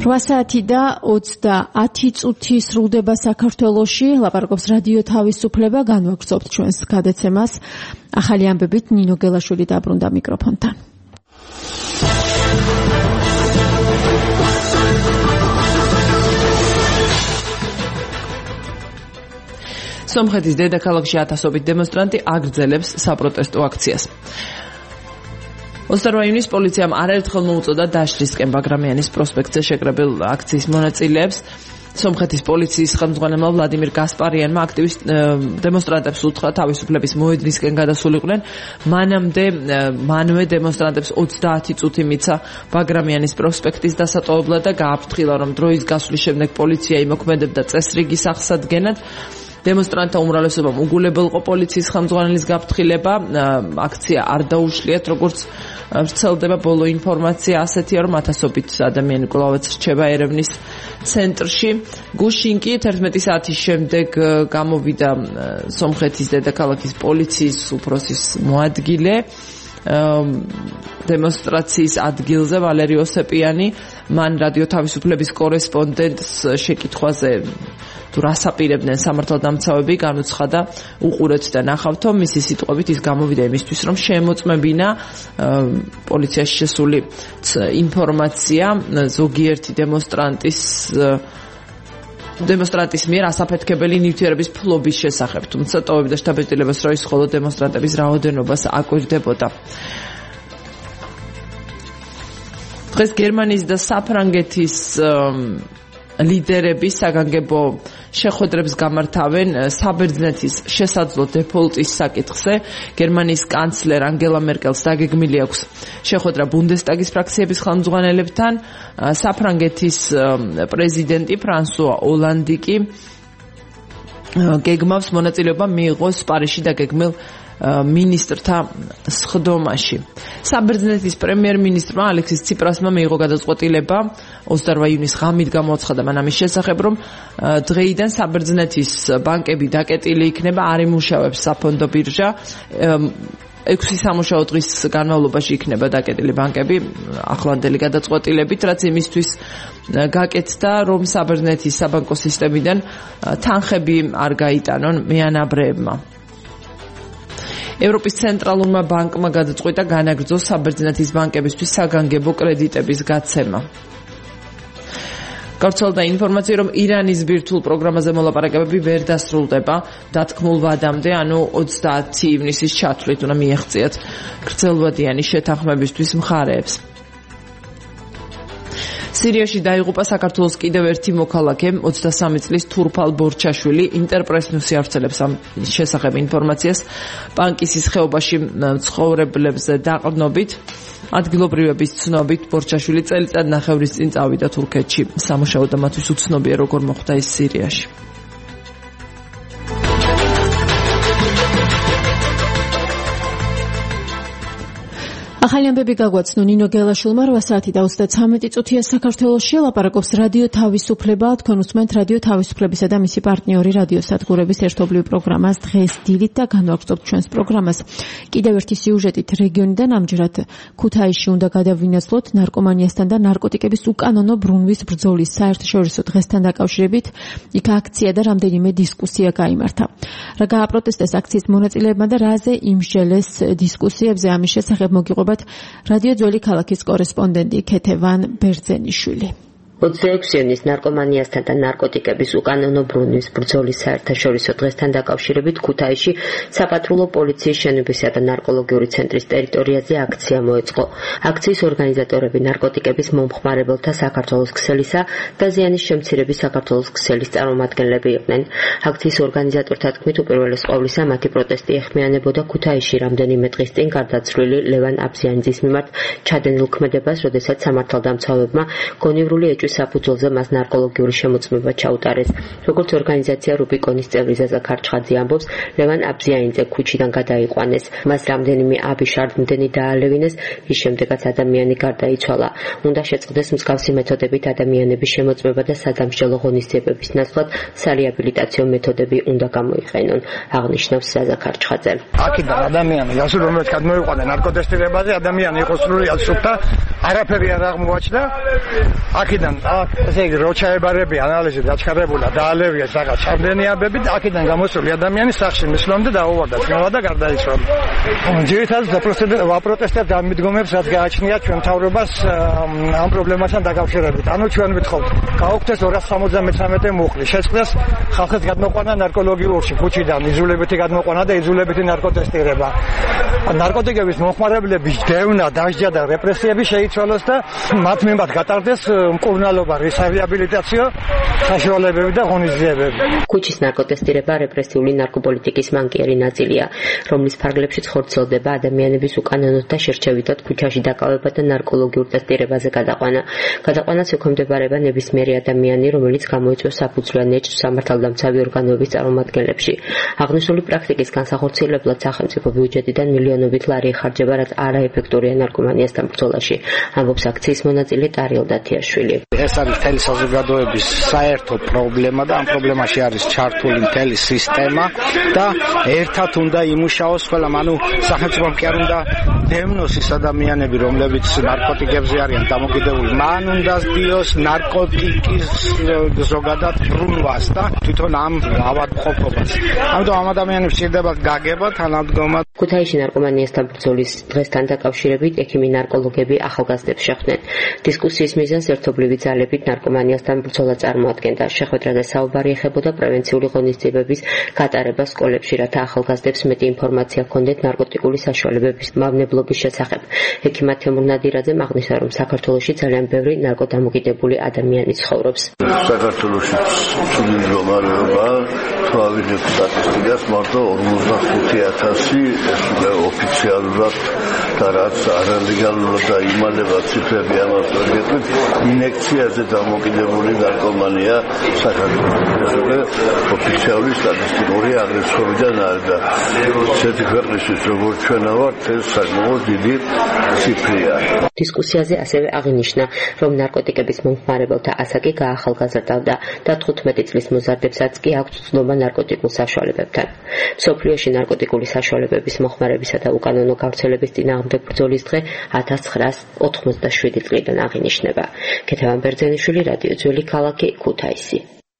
8 საათი და 30 წუთი სრულდება საქართველოში. ლაპარაკობს რადიო თავისუფლება, განვაგრძობთ ჩვენს გადაცემას. ახალი ამბებით ნინო გელაშვილი დაბრუნდა მიკროფონთან. სომხეთის დედაქალაქში ათასობით დემონსტრანტი აგრძელებს საპროტესტო აქციას. 28 ივნისს პოლიციამ არაერთხელ მოუწოდა დაშლისკენ ბაგრამიანის პროსპექტზე შეკრებილ აქციის მონაწილეებს. სომხეთის პოლიციის ხელმძღვანელმა ვლადიმირ გასპარიანმა დემონსტრანტებს უთხრა თავისუფლების მოედნისკენ გადასულიყვნენ. მანვე დემონსტრანტებს 30 წუთი მიცა ბაგრამიანის პროსპექტის დასატოვებლად და გააფრთხილა, რომ დროის გასვლის შემდეგ პოლიცია იმოქმედებდა წესრიგის აღსადგენად. დემონსტრანტთა უმრავლესობამ უგულებელყო პოლიციის ხელმძღვანელის გაფრთხილება. აქცია არ დაუშლიათ, როგორც ვრცელდება ბოლო ინფორმაცია ასეთია, რომ ათასობით ადამიანი კვლავაც რჩება ერევნის ცენტრში. გუშინ კი 11 საათის შემდეგ გამოვიდა სომხეთის დედაქალაქის პოლიციის უფროსის მოადგილე დემონსტრაციის ადგილზე ვალერი ოსეპიანი. მან რადიო თავისუფლების კორესპონდენტს შეკითხვაზე თუ რას აპირებდნენ სამართალდამცავები განუცხადა უყურეთ და ნახავთო. მისი სიტყვებით ის გამოვიდა იმისთვის, რომ შეემოწმებინა პოლიციაში შესული ინფორმაცია ზოგიერთი დემონსტრანტის მიერ ასაფეთქებელი ნივთიერების ფლობის შესახებ, თუმცა ტოვებდა შთაბეჭდილებას, რომ ის მხოლოდ დემონსტრანტების რაოდენობას აკვირდებოდა. დღეს გერმანიის და საფრანგეთის ლიდერები საგანგებო შეხვედრებს გამართავენ საბერძნეთის შესაძლო დეფოლტის საკითხზე. გერმანიის კანცლერ ანგელა მერკელს დაგეგმილი აქვს შეხვედრა ბუნდესტაგის ფრაქციების ხელმძღვანელებთან. საფრანგეთის პრეზიდენტი ფრანსუა ოლანდი კი გეგმავს მონაწილეობა მიიღოს პარიზში დაგეგმილ მინისტრთა სხდომაში. საბერძნეთის პრემიერ-მინისტრმა ალექსის ციპრასმა მიიღო გადაწყვეტილება 28 ივნისს ღამით გამოაცხადა მან ამის შესახებ, რომ დღეიდან საბერძნეთის ბანკები დაკეტილი იქნება, არ იმუშავებს საფონდო ბირჟა. 6 სამუშაო დღის განმავლობაში იქნება დაკეტილი ბანკები ახლანდელი გადაწყვეტილებით, რაც იმისთვის გაკეთდა, რომ საბერძნეთის საბანკო სისტემიდან თანხები არ გაიტანონ მეანაბრეებმა. ევროპის ცენტრალურმა ბანკმა გადაწყვიტა განაგრძოს საბერძნეთის ბანკებისთვის საგანგებო კრედიტების გაცემა. გავრცელდა ინფორმაცია, რომ ირანის ბირთვულ პროგრამაზე მოლაპარაკებები ვერ დასრულდება დათქმულ ვადამდე, ანუ 30 ივნისის ჩათვლით უნდა მიეღწიათ გრძელვადიანი შეთანხმებისთვის მხარეებს. სირიაში დაიღუპა საქართველოს კიდევ ერთი მოქალაქე 23 წლის თურფალ ბორჩაშვილი. ინტერპრეს ნიუსი ავრცელებს ამ შესახებ ინფორმაციას პანკისის ხეობაში მცხოვრებლებზე დაყრდნობით. ადგილობრივების ცნობით ბორჩაშვილი წელიწადნახევრის წინ წავიდა თურქეთში სამუშაოდ და მათთვის უცნობია როგორ მოხდა ის სირიაში. ახალი ამბები გაგვაცნო ნინო გელაშვილმა. 8 საათი და 33 წუთია საქართველოში. ლაპარაკობს რადიო თავისუფლება. თქვენ უსმენთ რადიო თავისუფლებისა და მისი პარტნიორი რადიო სადგურების ერთობლივ პროგრამას დღეს დილით და განვაგრძობთ ჩვენს პროგრამას. კიდევ ერთი სიუჟეტით რეგიონიდან ამჯერად ქუთაისში უნდა გადავინაცვლოთ ნარკომანიასთან და ნარკოტიკების უკანონო ბრუნვის ბრძოლის საერთაშორისო დღესთან დაკავშირებით. იქ აქცია და რამდენიმე დისკუსია გაიმართა. რა გააპროტესტეს აქციის მონაწილეებმა და რაზე იმსჯელეს დისკუსიებზე, ამის შესახებ მოგიყვება რადიო ძველი ქალაქის კორესპონდენტი ქეთევან ბერძენიშვილი. 26 ივნის ნარკომანიასთან და ნარკოტიკების უკანონო ბრუნვის ბრძოლის საერთაშორისო დღესთან დაკავშირებით ქუთაისში საპატრულო პოლიციის შენობისა და ნარკოლოგიური ცენტრის ტერიტორიაზე აქცია მოეწყო. აქციის ორგანიზატორები ნარკოტიკების მომხმარებელთა საქართველოს ქსელისა და ზიანის შემცირების საქართველოს ქსელის წარმომადგენლები იყვნენ. აქციის ორგანიზატორთა თქმით, უპირველეს ყოვლისა მათი პროტესტი ეხმიანებოდა ქუთაისში რამდენიმე დღის წინ გარდაცვლილი ლევან აბზიანიძის მიმართ ჩადენილ ქმედებას, როდესაც სამართალდამცავებმა გონივრული ეჭვის საფუძველზე მას ნარკოლოგიური შემოწმება ჩაუტარეს. როგორც ორგანიზაცია რუბიკონის წევრი ზაზა ქარჩხაძე ამბობს, ლევან აბზიანიძე ქუჩიდან გადაიყვანეს. მას რამდენიმე აბიშარდმდენი დაალევინეს, ის შემდეგაც ადამიანი გარდაიცვალა. უნდა შეწყდეს მსგავსი მეთოდებით ადამიანების შემოწმება და სადამსჯელო ღონისძიებების ნაცვლად სარეაბილიტაციო მეთოდები უნდა გამოიყენონ, აღნიშნავს ზაზა ქარჩხაძე. აქედან ადამიანი გასულ რომელსაც გადმოიყვანა ნარკოტესტირებაზე, ადამიანი იყო სრულიად სუფთა, არაფერი არ აღმოაჩნდა. აქედან არიან აქ ესე იგი როჩაებარები ანალიზი დაჩქარებულა დაალევიათ რაღაც ჩამდენიაბები და აქედან გამოსული ადამიანი სახში მისვლამდე დაუვარდა წნევა და გარდაიცვალა. ძირითადად ვაპროტესტებთ ამ მიდგომებს რაც გააჩნია ჩვენ მთავრობას ამ პრობლემასთან დაკავშირებით. ანუ ჩვენ ვითხოვთ გაუქმდეს 273 მუხლი შეწყდეს ხალხის გადმოყვანა ნარკოლოგიურში ქუჩიდან იზოლებითი გადმოყვანა და იზოლებითი ნარკოტესტირება. ნარკოტიკების მომხმარებლების დევნა, დასჯა და რეპრესიები შეიცვალოს და მათ მიმართ გატარდეს მკურნალობა, რეაბილიტაციო საშუალებები და ღონისძიებები. ქუჩის ნარკოტესტირება რეპრესიული ნარკოპოლიტიკის მანკიერი ნაწილია, რომლის ფარგლებშიც ხორციელდება ადამიანების უკანონოდ და შერჩევითად ქუჩაში დაკავება და ნარკოლოგიურ ტესტირებაზე გადაყვანა. გადაყვანას ექვემდებარება ნებისმიერი ადამიანი, რომელიც გამოიწვევს საფუძვლიან ნეჭვს სამართალდამცავი ორგანოების წარმომადგენლებში. აღნიშნული პრაქტიკის განსახორციელებლად სახელმწიფო ბიუჯეტიდან მილიონობით ლარი იხარჯება, რაც არაეფექტურია ნარკომანიასთან ბრძოლაში, ამბობს აქციის მონაწილე ტარიელ დათიაშვილი. ეს არის მთელი საზოგადოების საერთო პრობლემა და ამ პრობლემაში არის ჩართული მთელი სისტემა და ერთად უნდა იმუშაოს ყველამ, ანუ სახელმწიფომ კი არ უნდა დევნოს ის ადამიანები, რომლებიც ნარკოტიკებზე არიან დამოკიდებული, მან უნდა სდიოს ნარკოტიკის ზოგადად ბრუნვას და თვითონ ამ ავადმყოფობას. ამიტომ ამ ადამიანებს სჭირდებათ გაგება თანადგომად. ქუთაისში ნარკომანიასთან ბრძოლის დღესთან დაკავშირებით ექიმი ნარკოლოგები ახალგაზრდებს შეხვდნენ. დისკუსიის მიზანს ერთობლივი ძალებით ნარკომანიასთან ბრძოლა წარმოადგენდა. შეხვედრაზე საუბარი ეხებოდა პრევენციული ღონისძიებების გატარებას სკოლებში, რათა ახალგაზრდებს მეტი ინფორმაცია ჰქონდეთ ნარკოტიკული საშუალებების მავნებლობის შესახებ. ექიმ თემურ ნადირაძემ აღნიშნა, რომ საქართველოში ძალიან ბევრი ნარკოდამოკიდებული ადამიანი ცხოვრობს. საქართველოში ცუდი მდგომარეობა, თვალის სტატისტიკას მარტო 45,000 ეს ოფიციალურად და რაც არალეგალურად დაიმალება ციფრები ამას ვერგეთით, ინექციაზე დამოკიდებული ნარკომანია საქართველოს. ოფიციალური სტატისტიკური აღრიცხვებიდან არის და ესეთი ქვეყნისთვის როგორც ჩვენა ვართ, ეს საკმაოდ დიდი ციფრია. დისკუსიაზე ასევე აღინიშნა, რომ ნარკოტიკების მომხმარებელთა ასაკი გაახალგაზრდავდა და 15 წლის მოზარდებსაც კი აქვთ ცნობა ნარკოტიკულ საშუალებებთან. მსოფლიოში ნარკოტიკული საშუალებების მომხმარებისა და უკანონო გავრცელების წინააღმდეგ ბრძოლის დღე 1987 წლიდან აღინიშნება. ქეთევან ბერძენიშვილი, რადიო ძველი ქალაქი, ქუთაისი.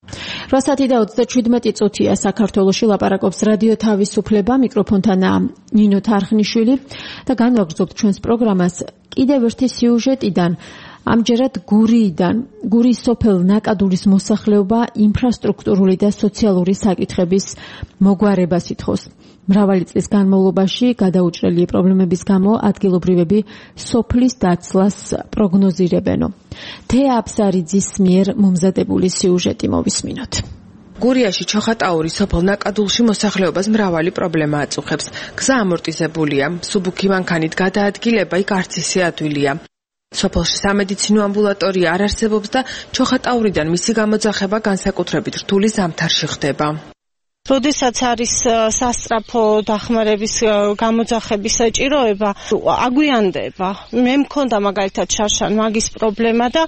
8:27 წუთია საქართველოში, ლაპარაკობს რადიო თავისუფლება, მიკროფონთანაა ნინო თარხნიშვილი და განვაგრძობთ ჩვენს პროგრამას კიდევ ერთი სიუჟეტიდან. ამჯერად გურის სოფელ ნაკადულის მოსახლეობა ინფრასტრუქტურული და სოციალური საკითხების მოგვარებას ითხოვს. მრავალი წლის განმავლობაში გადაუჭრელი პრობლემების გამო ადგილობრივები სოფლის დაცლას პროგნოზირებენო. თეა აბსარიძის მიერ მომზადებული სიუჟეტი მოვისმინოთ. გურიაში ჩოხატაურის სოფელ ნაკადულში მოსახლეობას მრავალი პრობლემა აწუხებს. გზა ამორტიზებულია, მსუბუქი მანქანით გადაადგილება იქ არც ისე ადვილია. სოფელში სამედიცინო ამბულატორია არ არსებობს და ჩოხატაურიდან მისი გამოძახება განსაკუთრებით რთული ზამთარში ხდება. როდესაც არის სასწრაფო დახმარების გამოძახების საჭიროება, აგვიანდება. მე მქონდა მაგალითად შარშან მაგის პრობლემა და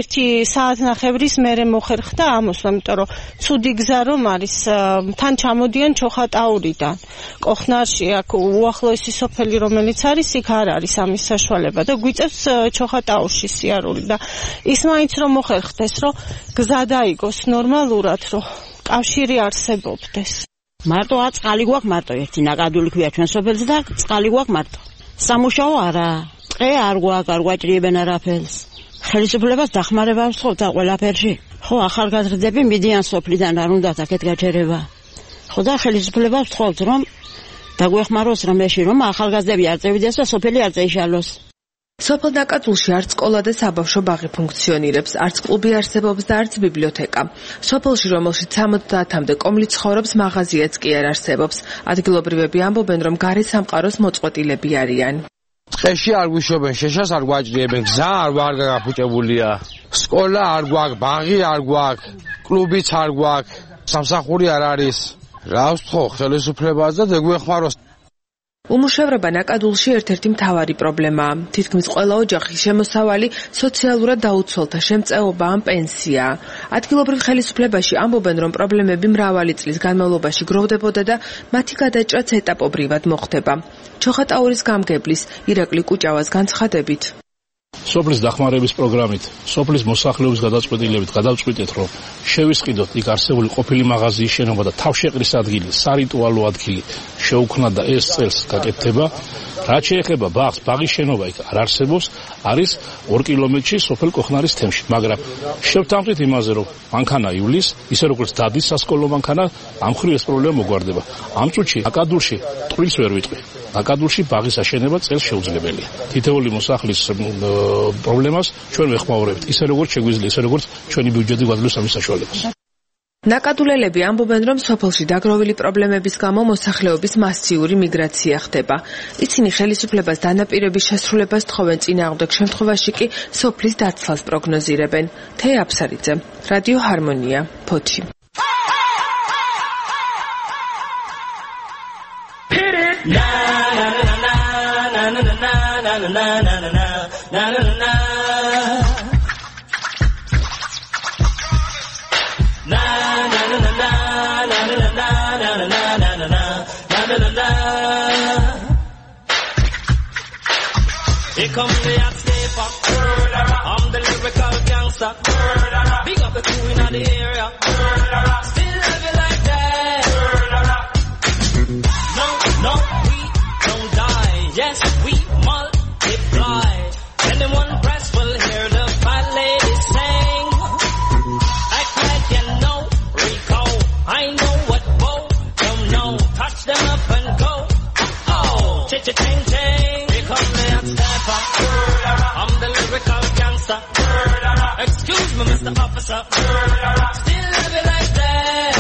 1 საათნახევრის მერე მოხერხდა ამოსვლა, იმიტომ რომ ცუდი გზა რომ არის, თან ჩამოდიან ჩოხატაურიდან. კოხნარში აქ უახლოესი სოფელი რომელიც არის, იქ არ არის ამის საშუალება და გვიწევს ჩოხატაურში სიარული და ის მაინც რომ მოხერხდეს, რომ გზა დაიგოს ნორმალურად, რომ კავშირი არსებობდეს. მარტო წყალი გვაქვს, მარტო ერთი ნაკადული ქვია ჩვენ სოფელზე და წყალი გვაქვს მარტო. სამუშაო არა, ტყე არ გვაქვს, არ გვაჭრიებენ არაფერს. ხელისუფლებას დახმარებას ვთხოვთ და ყველაფერში. ხო, ახალგაზრდები მიდიან სოფლიდან, არ უნდათ აქეთ გაჩერება. ხო და ხელისუფლებას ვთხოვთ, რომ დაგვეხმაროს რამეში, რომ ახალგაზრდები არ წევიდეს და სოფელი არ წეიშალოს. სოფელ ნაკადულში არც სკოლა და საბავშვო ბაღი ფუნქციონირებს, არც კლუბი არსებობს და არც ბიბლიოთეკა. სოფელში, რომელშიც 70-მდე კომლი ცხოვრობს, მაღაზიაც კი არ არსებობს. ადგილობრივები ამბობენ, რომ გარე სამყაროს მოწყვეტილები არიან. ტყეში არ გვიშობენ, შეშას არ გვაჭრიებენ, გზა არ გაფუჭებულია. სკოლა არ გვაქვს, ბაღი არ გვაქვს, კლუბიც არ გვაქვს, სამსახური არ არის. რა ვთქო ხელისუფლებას და დაგვეხმაროს. უმუშევრობა ნაკადულში ერთ-ერთი მთავარი პრობლემაა. თითქმის ყველა ოჯახის შემოსავალი სოციალურად დაუცველთა შემწეობა ან პენსია. ადგილობრივ ხელისუფლებაში ამბობენ, რომ პრობლემები მრავალი წლის განმავლობაში გროვდებოდა და მათი გადაჭრაც ეტაპობრივად მოხდება. ჩოხატაურის გამგებლის ირაკლი კუჭავას განცხადებით. სოფლის დახმარების პროგრამით, სოფლის მოსახლეობის გადაწყვეტილებით გადავწყვიტეთ, რომ შევისყიდოთ იქ არსებული ყოფილი მაღაზიის შენობა და თავშეყრის ადგილი, სარიტუალო ადგილი შეუქმნათ და ეს წელს გაკეთდება. რაც შეეხება ბაღს, ბაღის შენობა იქ არ არსებობს, არის 2 კილომეტრში სოფელ კოხნარის თემში, მაგრამ შევთანხმდით იმაზე, რომ მანქანა ივლის, ისე როგორც დადის სასკოლო მანქანა, ამ მხრივ ეს პრობლემა მოგვარდება. ამ წუთში აკადულში ტყვილს ვერ ვიტყვი. აკადულში ბაღის აშენება წელს შეუძლებელია. თითოეული მოსახლის პრობლემას ჩვენ ვეხმაურებთ, ისე როგორც შეგვიძლია, ისე როგორც ჩვენი ბიუჯეტი გვაძლევს ამის საშუალებას. ნაკადულელები ამბობენ, რომ სოფელში დაგროვილი პრობლემების გამო მოსახლეობის მასიური მიგრაცია ხდება. ისინი ხელისუფლებას დანაპირების შესრულებას თხოვენ, წინააღმდეგ შემთხვევაში კი სოფლის დაცლას პროგნოზირებენ. თეა აფსარიძე, რადიო ჰარმონია, ფოთი. Here comes the hot stepper. I'm the lyrical gangster. Big up the crew in the area. Still love you like that. No, we don't die. Yes, we multiply. Anyone press will hear the fat lady sing. Act like you know Rico. I know what Bo don't know. Touch them up and go. Oh, cha-cha-ching-ching. Here comes the hot stepper. I'm the lyrical gangster. Excuse me, Mr. Officer. Still love you like that.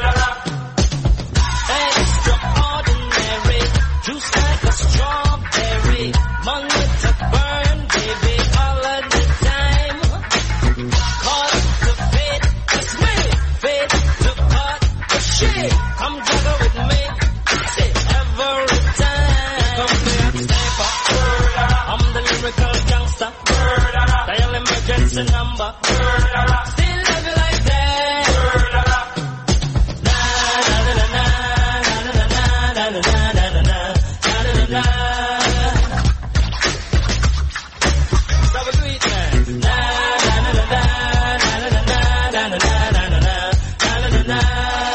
Extraordinary. Juice like a strawberry. Money to burn, baby, all of the time. Caught the fate, that's me. Fate to cut the shit. Come juggle with me. Say every time. Come here and step up. I'm the lyrical gangster. Dial emergency number. Still love you like that. Na na na na na na na na na na na na na. So we do it, man. Na na na na na na na na na na na na.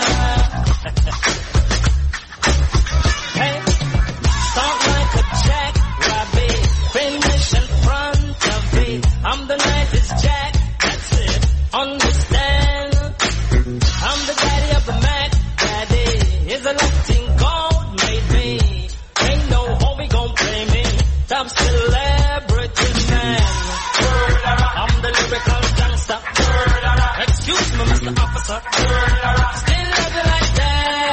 Hey, start like a jackrabbit, finish in front of me. I'm the nicest jack, that's it. Understand? I'm the daddy of the Mac Daddy. Is a Latin gold made me. Ain't no homie gon' play me. Top celebrity man. I'm the lyrical gangster. Excuse me, Mr. Officer. Still love you like that.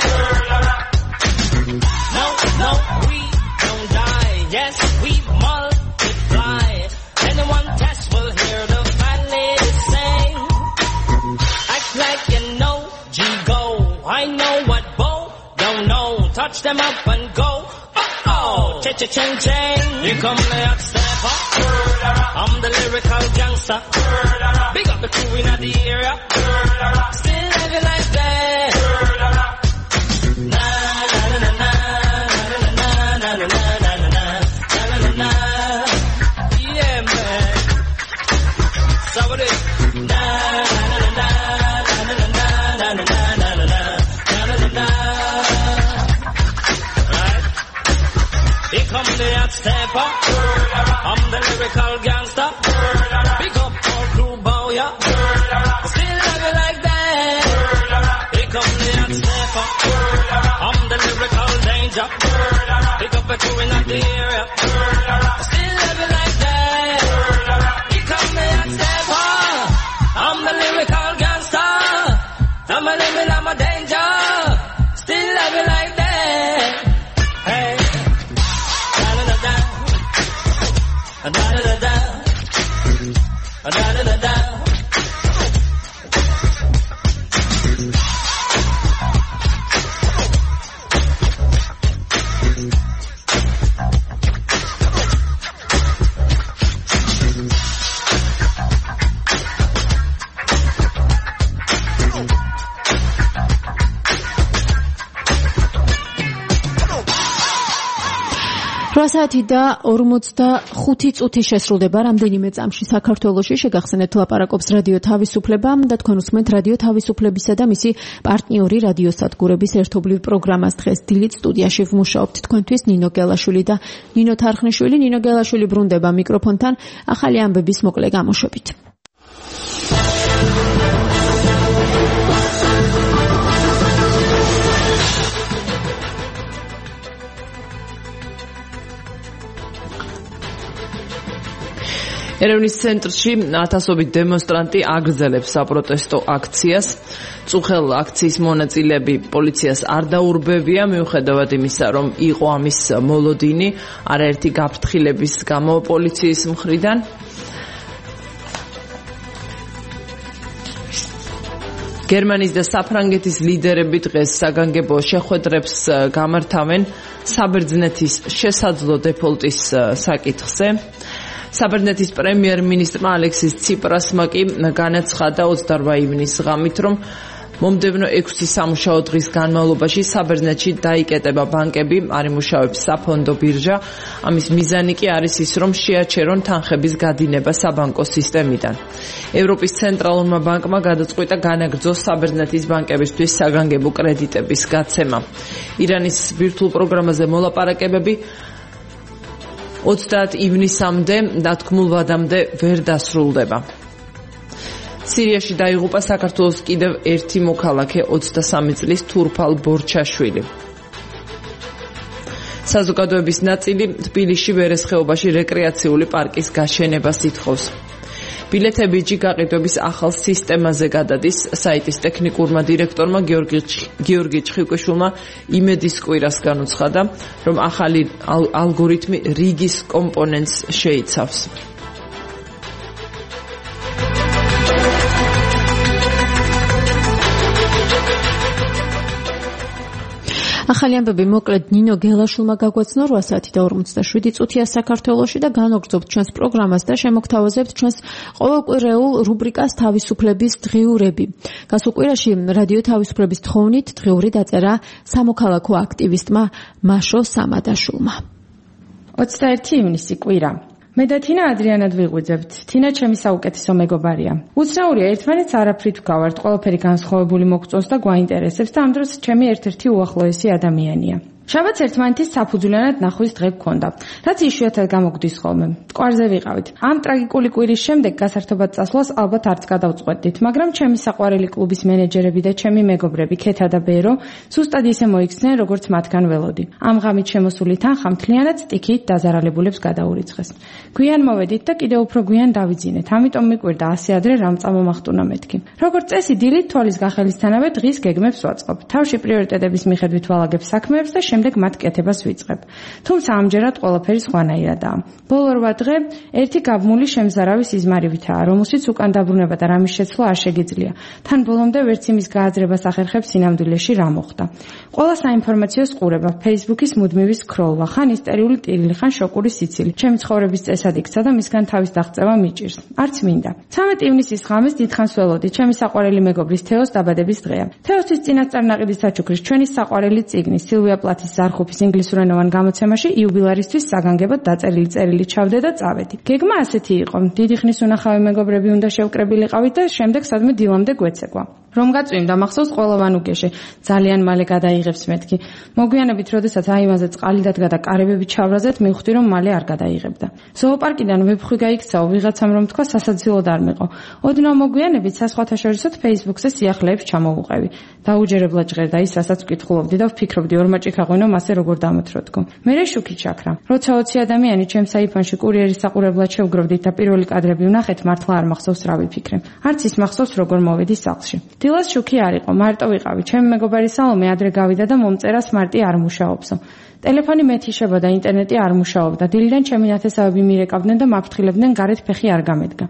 No, we don't die. Yes, we multiply. Anyone test will hear the fat lady sing. Act like you know G-Go. I know what Bo don't know. Touch them up and go. Oh, cha-cha-ching-ching. Here come the hot stepper. I'm the lyrical gangster. Big up the crew in the area. Still love you like that. Na na na na na na na na na na na. Yeah, man. So what is na na na na na na na na na na. Right? Here comes the hot stepper. I'm the lyrical gangster. Big up all crew, bow ya. Still love you like that. Here comes the hot stepper. I'm the lyrical danger. Pick up a crew in the area. Still love you like that. Here comes the hot stepper. I'm the lyrical gangster. I'm a limit, I'm a danger. Still love you like that. Hey. Da-da-da-da. Da-da-da-da. Da-da-da-da. 8 და 45 წუთი შესრულდება რამდენიმე წამში საქართველოში შეგახსენეთ ლაპარაკობს რადიო თავისუფლება და თქვენ უსმენთ რადიო თავისუფლებისა და მისი პარტნიორი რადიოსადგურების ერთობლივ პროგრამას დღეს დილით სტუდიაში ვმუშაობთ თქვენთვის ნინო გელაშვილი და ნინო თარხნიშვილი. ნინო გელაშვილი ბრუნდება მიკროფონთან ახალი ამბების მოკლე გამოშვებით. ერევნის ცენტრში ათასობით დემონსტრანტი აგრძელებს საპროტესტო აქციას. წუხელ აქციის მონაწილეები პოლიციას არ დაურბევია, მიუხედავად იმისა, რომ იყო ამის მოლოდინი არაერთი გაფრთხილების გამო პოლიციის მხრიდან. გერმანიის და საფრანგეთის ლიდერები დღეს საგანგებო შეხვედრებს გამართავენ საბერძნეთის შესაძლო დეფოლტის საკითხზე. საბერძნეთის პრემიერ-მინისტრმა ალექსის ციპრასმა კი განაცხადა 28 ივნისის ღამით, რომ მომდევნო 6 სამუშაო დღის განმავლობაში საბერძნეთში დაიკეტება ბანკები, არ იმუშავებს საფონდო ბირჟა. ამის მიზანი კი არის ის, რომ შეაჩერონ თანხების გადინება საბანკო სისტემიდან. ევროპის ცენტრალურმა ბანკმა გადაწყვიტა განაგრძოს საბერძნეთის ბანკებისთვის საგანგებო კრედიტების გაცემა. ირანის ბირთვულ პროგრამაზე მოლაპარაკებები 30 ივნისამდე დათქმულ ვადამდე ვერ დასრულდება. სირიაში დაიღუპა საქართველოს კიდევ ერთი მოქალაქე 23 წლის თურფალ ბორჩაშვილი. საზოგადოების ნაწილი თბილისში ვერესხეობაში რეკრეაციული პარკის გაშენებას ითხოვს. ბილეთები გაყიდვების ახალ სისტემაზე გადადის. საიტის ტექნიკურმა დირექტორმა გიორგი ჩხიკვიშვილმა იმედის კვირას განუცხადა, რომ ახალი ალგორითმი რიგის კომპონენტს შეიცავს. ახალი ამბები მოკლედ ნინო გელაშვილმა გაგვაცნო 8 და 47 წუთია საქართველოში და განვაგრძობთ ჩვენს პროგრამას და შემოგთავაზებთ ჩვენს ყოველკვირეულ რუბრიკას თავისუფლების დღიურები. გასულ კვირაში რადიო თავისუფლების თხოვნით დღიური დაწერა სამოქალაქო აქტივისტმა მაშო სამადაშვილმა. 21 ივნისი კვირა. მე და თინა ადრიანად ვიღვიძებთ. თინა ჩემი საუკეთესო მეგობარია. უცნაურია ერთმანეთს არაფრით ვგავართ, ყველაფერი განსხვავებული მოგწონს და გვაინტერესებს და ამ დროს ჩემი ერთ-ერთი უახლოესი ადამიანია. შაბათს ერთმანეთის საფუძვლიანად ნახვის დღე გქონდა, რაც იშვიათად გამოგვდის ხოლმე. მტკვარზე ვიყავით. ამ ტრაგიკული კვირის შემდეგ გასართობად წასვლას ალბათ არც გადავწყვეტდით, მაგრამ ჩემი საყვარელი კლუბის მენეჯერები და ჩემი მეგობრები ქეთა და ბერო სუსტად ისე მოიქცნენ, როგორც მათგან ველოდი. ამ ღამით შემოსული თანხა მთლიანად სტიქით დაზარალებულებს გადაურიცხეს. გვიან მოვედით და კიდევ უფრო გვიან დავიძინეთ. ამიტომ მიკვირდა ასე ადრე რამ წამომახტუნა მეთქი. როგორც წესი, დილით თვალის გახელისთანავე დღის გეგმებს ვაწყობ. თავში პრიორიტეტების მიხედვით ვალაგებ საქმეებს და შემდეგ მათ კეთებას ვიწყებ. თუმცა ამჯერად ყველაფერი სხვანაირადაა. ბოლო 8 დღე ერთი გაბმული შემზარავი სიზმარივითაა, რომელშიც უკან დაბრუნება და რამის შეცვლა არ შეგიძლია. თან ბოლომდე ვერც იმის გააზრებას ახერხებს სინამდვილეში რა მოხდა. ყველა საინფორმაციო ყურება, Facebook-ის მუდმივი სკროლვა, ხან ისტერიული ტირილი, ხან შოკური სიცილი. ჩემი ცხოვრების წესად იქცა და მისგან თავის დაღწევა მიჭირს. არც მინდა. 13 ივნისის ღამეს დიდხანს ველოდი, ჩემი საყვარელი მეგობრის თეოს დაბადების დღეა. თეოსის წინასწარ ნაყიდის საჩუქრის ჩვენი საყვარელი წიგნი სილვია პლათის ზარხუფის ინგლისურენოვან გამოცემაში იუბილარისთვის საგანგებოდ დაწერილი წერილი ჩავდე და წავედი. გეგმა ასეთი იყო: დიდი ხნის უნახავი მეგობრები უნდა შევკრებილიყავით და შემდეგ სადმე დილამდე გვეცეკვა. რომ გაწვიმდა მახსოვს ყველოვან უგეშე. ძალიან მალე გადაიღებს მეთქი. მოგვიანებით, როდესაც აივანზე წყალი დადგა და კარებები ჩავრაზეთ, მივხვდი რომ მალე არ გადაიღებდა. ზოოპარკიდან ვეფხვი გაიქცაო, ვიღაცამ რომ თქვა სასაცილოდ არ მეყო. ოდნავ მოგვიანებით სასხვათა შორისოთ Facebook-ზე სიახლეებს ჩამოვუყევი. დაუჯერებლად ჟღერდა ის, რასაც ვკითხულობდი და ვფიქრობდი ორმაჭი ქაღვინო მასე როგორ დამოთროთქო. მერე შუქი ჩაქრა. როცა 20 ადამიანი ჩემს აიფონში კურიერის საყურებლად შევგროვდით და პირველი კადრები ვნახეთ, მართლა არ მახსოვს რა ვიფიქრე. არც ის მახსოვს როგორ მოვედი სახლში. დილას შუქი არ იყო, მარტო ვიყავი. ჩემი მეგობარი სალომე ადრე გავიდა და მომწერა სმარტი არ მუშაობსო. ტელეფონი მეთიშება და ინტერნეტი არ მუშაობდა. დილიდან ჩემი ნათესავები მირეკავდნენ და მაფრთხილებდნენ, გარეთ ფეხი არ გამედგა.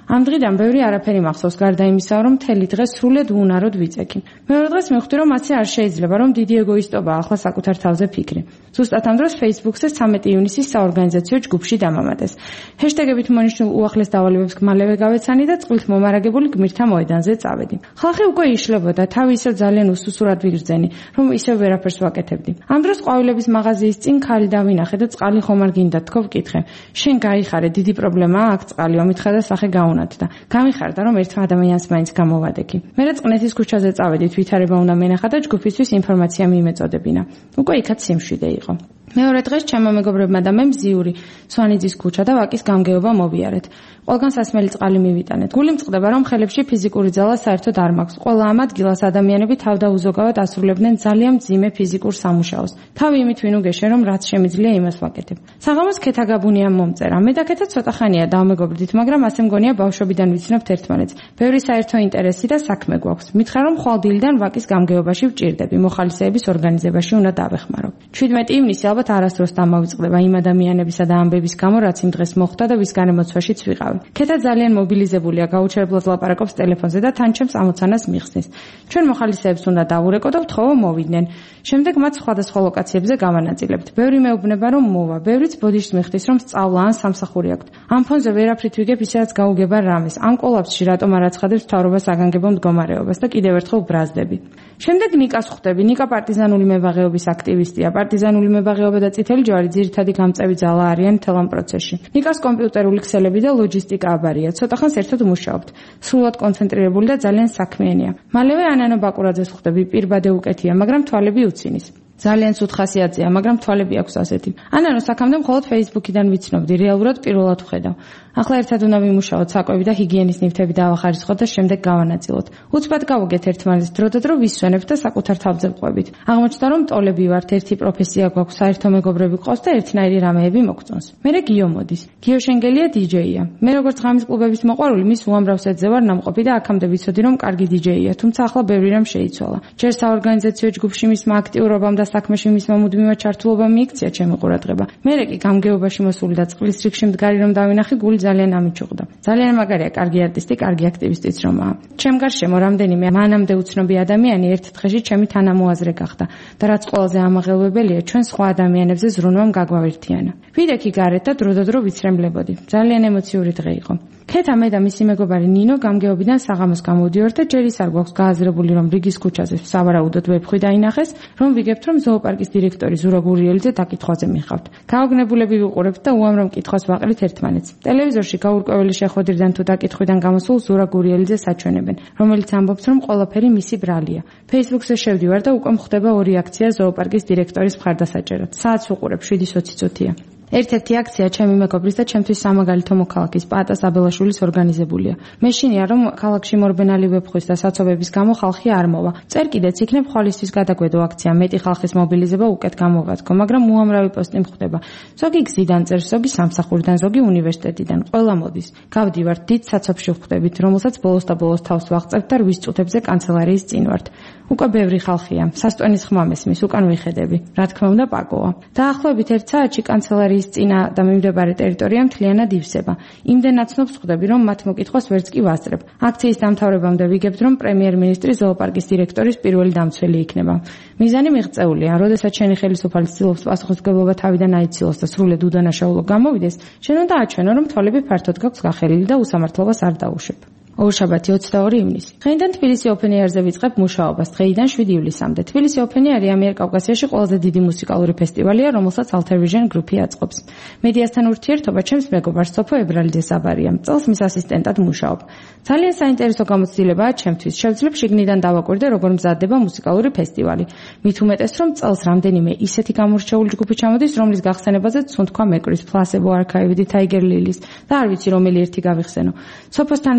ამ დღიდან ბევრი არაფერი მახსოვს გარდა იმისა, რომ მთელი დღე სრულად უუნაროდ ვიწექი. მეორე დღეს მივხვდი, რომ მათი არ შეიძლება, რომ დიდი ეგოისტობაა ახლა საკუთარ თავზე ფიქრი. ზუსტად ამ დროს Facebook-ზე 13 ივნისის საორგანიზაციო ჯგუფში დამამატეს. ჰეშტეგებით მონიშნულ უახლეს დავალებებს მალევე გავეცანი და წყვილთ მომარაგებული გმირთა მოედანზე წავედი. ხალხი უკვე იშლებოდა, თავი ისევ ძალიან უსუსურად ვიგრძენი, რომ ისევ ვერაფერს ვაკეთებდი. ამ დროს ყვავილების მაღაზიის წინ ქალი დავინახე და წყალი ხომ არ გინდა თქო ვკითხე. შენ გაიხარე, დიდი პრობლემაა აქ წყალი, ომითხა და სახე გაუნათდა. გამიხარდა, რომ ერთ ადამიანს მაინც გამოვადექი. მერე წყნეთის ქუჩაზე წავედით, ვითარება უნდა მენახა და ჯგუფისთვის ინფორმაცია მიიმეწოდებინა. უკვე იქაც სიმშვიდე იყო. მეორე დღეს ჩემო მეგობრებმა და მე მზიური სვანიძის ქუჩა და ვაკის გამგეობა მოვიარეთ. ყველგან სასმელი წყალი მივიტანეთ. გული მწყდება, რომ ხელებში ფიზიკური ძალა საერთოდ არ მაქვს. ყველა ამ ადგილას ადამიანები თავდაუზოგავად ასრულებდნენ ძალიან მძიმე ფიზიკურ სამუშაოს. თავი იმით ვინ უგეშე, რომ რაც შემიძლია იმას ვაკეთებ. საღამოს ქეთაგაბუნია მომწერა. მე და ქეთა ცოტა ხანია დავმეგობრდით, მაგრამ ასე მგონია ბავშვობიდან ვიცნობთ ერთმანეთს. ბევრი საერთო ინტერესი და საქმე გვაქვს. მითხრა, რომ ხვალდილიდან ვაკის გამგეობაში ვჭირდები, მოხალისეების ორგანიზებაში უნდა დავეხმარო. 17 ივნისი ალბათ არასდროს დამავიწყდება იმ ადამიანებისა და ამბების გამო, რაც იმ დღეს მოხდა და ვის განემოცვაშიც ვიყავი. ქეთა ძალიან მობილიზებულია, გაუჩერებლად ლაპარაკობს ტელეფონზე და თან ჩემს ამოცანას მიხსნის. ჩვენ მოხალისეებს უნდა დავურეკო და ვთხოვო მოვიდნენ. შემდეგ მათ სხვადასხვა ლოკაციებზე გავანაწილებთ. ბევრი მეუბნება, რომ მოვა, ბევრიც ბოდიშს მიხდის, რომ სწავლა ან სამსახური აქვთ. ამ ფონზე ვერაფრით ვიგებ ისედაც გაუგება რამეს. ამ კოლაფსში რატომ არ აცხადებს მთავრობას აგანგებო მდგომარეობას და კიდევ ერთხელ ბრაზდები. შემდეგ ნიკას ხვდები. ნიკა პარტიზანული მებაღეობის აქტივისტია. პარტიზანული მებაღეობა და წითელი ჯვარი ძირითადი გამწევი ძალა არიან მთელ ამ პროცესში. ნიკას კომპიუტერული ქსელები და ლოჯისტიკა აბარია. ცოტა ხანს ერთად მუშაობთ. სრულად კონცენტრირებული და ძალიან საქმიანია. მალევე ანანო ბაკურაძეს ხვდები. პირბადე უკეთია, მაგრამ თვალები უცინის. ძალიან ცუდ ხასიათზეა, მაგრამ თვალები აქვს ასეთი. ანანო საქამდე მხოლოდ Facebook-იდან ვიცნობდი, რეალურად პირველად ვხედავ. ახლა ერთად უნდა ვიმუშაოთ, საკვები და ჰიგიენის ნივთები დავახარისხოთ და შემდეგ გავანაწილოთ. უცბად გავუგეთ ერთმანეთს დრო-დრო ვისვენებთ და საკუთარ თავზე ვყვებით. აღმოჩნდა, რომ ტოლები ვართ, ერთი პროფესია გვაქვს, საერთო მეგობრები ყავს და ერთნაირი რამეები მოგწონს. მერე გიო მოდის. გიო შენგელია DJ-ია. მე როგორც ღამის კლუბების მოყვარული, მის უამრავ სეტზე ვარ ნამყოფი და აქამდე ვიცოდი, რომ კარგი DJ-ია, თუმცა ახლა ბევრი რამ შეიცვალა. ჯერ საორგანიზაციო ჯგუფში მისმა აქტიურობამ და საქმეში მისმა მუდმივად ჩართულობამ მიიქცია ჩემი ყურადღება. მერე კი გამგეობაში მოსული და წყლის რიგში მდგარი რომ დავინახე, გული ძალიან ამიჩუღდა. ძალიან მაგარია, კარგი არტისტი, კარგი აქტივისტიც რომაა. ჩემ გარშემო რამდენიმე მანამდე უცნობი ადამიანი ერთ დღეში ჩემი თანამოაზრე გახდა და რაც ყველაზე ამაღელვებელია, ჩვენ სხვა ადამიანებზე ზრუნვამ გაგვავერთიანა. ვიდექი გარეთ და დრო-დრო ვიცრემლებოდი. ძალიან ემოციური დღე იყო. ქეთა მე და მისი მეგობარი ნინო გამგეობიდან საღამოს გამოვდივართ და ჯერ ის არ გვაქვს გააზრებული, რომ რიგის ქუჩაზე სავარაუდოდ ვებხვი დაინახეს, რომ ვიგებთ, რომ ზოოპარკის დირექტორი ზურა გურიელიძე დაკითხვაზე მიხავთ. გაოგნებულები ვიყურებთ და უამრავ მკითხვას ვაყრით ერთმანეთს. ტელევიზორში გაურკვეველი შეხვედრიდან თუ დაკითხვიდან გამოსულ ზურა გურიელიძეს აჩვენებენ, რომელიც ამბობს, რომ ყველაფერი მისი ბრალია. Facebook-ზე შევდივარ და უკვე მხდება ორი აქცია ზოოპარკის დირექტორის მხარდასაჭერად. საათს ვუყურებ 7:20 წუთია. ერთ-ერთი აქცია ჩემი მეგობრის და ჩემთვის სამაგალითო მოქალაქის პატას აბელაშვილის ორგანიზებულია. მეშინია რომ ქალაქში მორბენალი ვებხვის და საცობების გამო ხალხი არ მოვა. წერ კიდეც იქნებ ხვალისთვის გადაგვედო აქცია, მეტი ხალხის მობილიზება უკეთ გამოვადგო, მაგრამ უამრავი პოსტი მხვდება. ზოგი გზიდან წერს, ზოგი სამსახურიდან, ზოგი უნივერსიტეტიდან, ყველა მოდის. გავდივართ დიდ საცობში ვხვდებით, რომელსაც ბოლოს და ბოლოს თავს ვაღწევთ და 8 წუთებზე კანცელარიის წინ ვართ. უკვე ბევრი ხალხია, სასტვენის ხმა მესმის, უკან ვიხედები. რა თქმა უნდა, პაკოა. დაახლოებით 1 საათში კანცელარიის წინა და მიმდებარე ტერიტორია მთლიანად ივსება. იმდენ აცნობს ხვდები, რომ მათ მოკითხვას ვერც კი ვასწრებ. აქციის დამთავრებამდე ვიგებთ, რომ პრემიერ-მინისტრი ზოოპარკის დირექტორის პირველი დამცველი იქნება. მიზანი მიღწეულია, როდესაც შენი ხელისუფალი ცდილობს პასუხისმგებლობა თავიდან აიცილოს და სრულად უდანაშაულო გამოვიდეს, შენ უნდა აჩვენო, რომ თვალები ფართოდ გაქვს გახელილი და უსამართლობას არ დაუშვებ. ორშაბათი 22 ივნისი. დღეიდან თბილისი ოპენ ეარზე ვიწყებ მუშაობას, დღეიდან 7 ივლისამდე. თბილისი ოპენ ეარი ამიერკავკასიაში ყველაზე დიდი მუსიკალური ფესტივალია, რომელსაც Alter Vision გრუპი აწყობს. მედიასთან ურთიერთობა ჩემს მეგობარს სოფო ებრალიძეს აბარია. წელს მის ასისტენტად მუშაობ. ძალიან საინტერესო გამოცდილებაა ჩემთვის. შევძლებ შიგნიდან დავაკვირდე, როგორ მზადდება მუსიკალური ფესტივალი. მით უმეტეს, რომ წელს რამდენიმე ისეთი გამორჩეული ჯგუფი ჩამოდის, რომლის გახსენებაზე ცუდ თქვა მეკრის, Placebo Archive-ი, Tiger Lilies და არ ვიცი რომელი ერთი გავიხსენო. სოფოსთან მივდივარ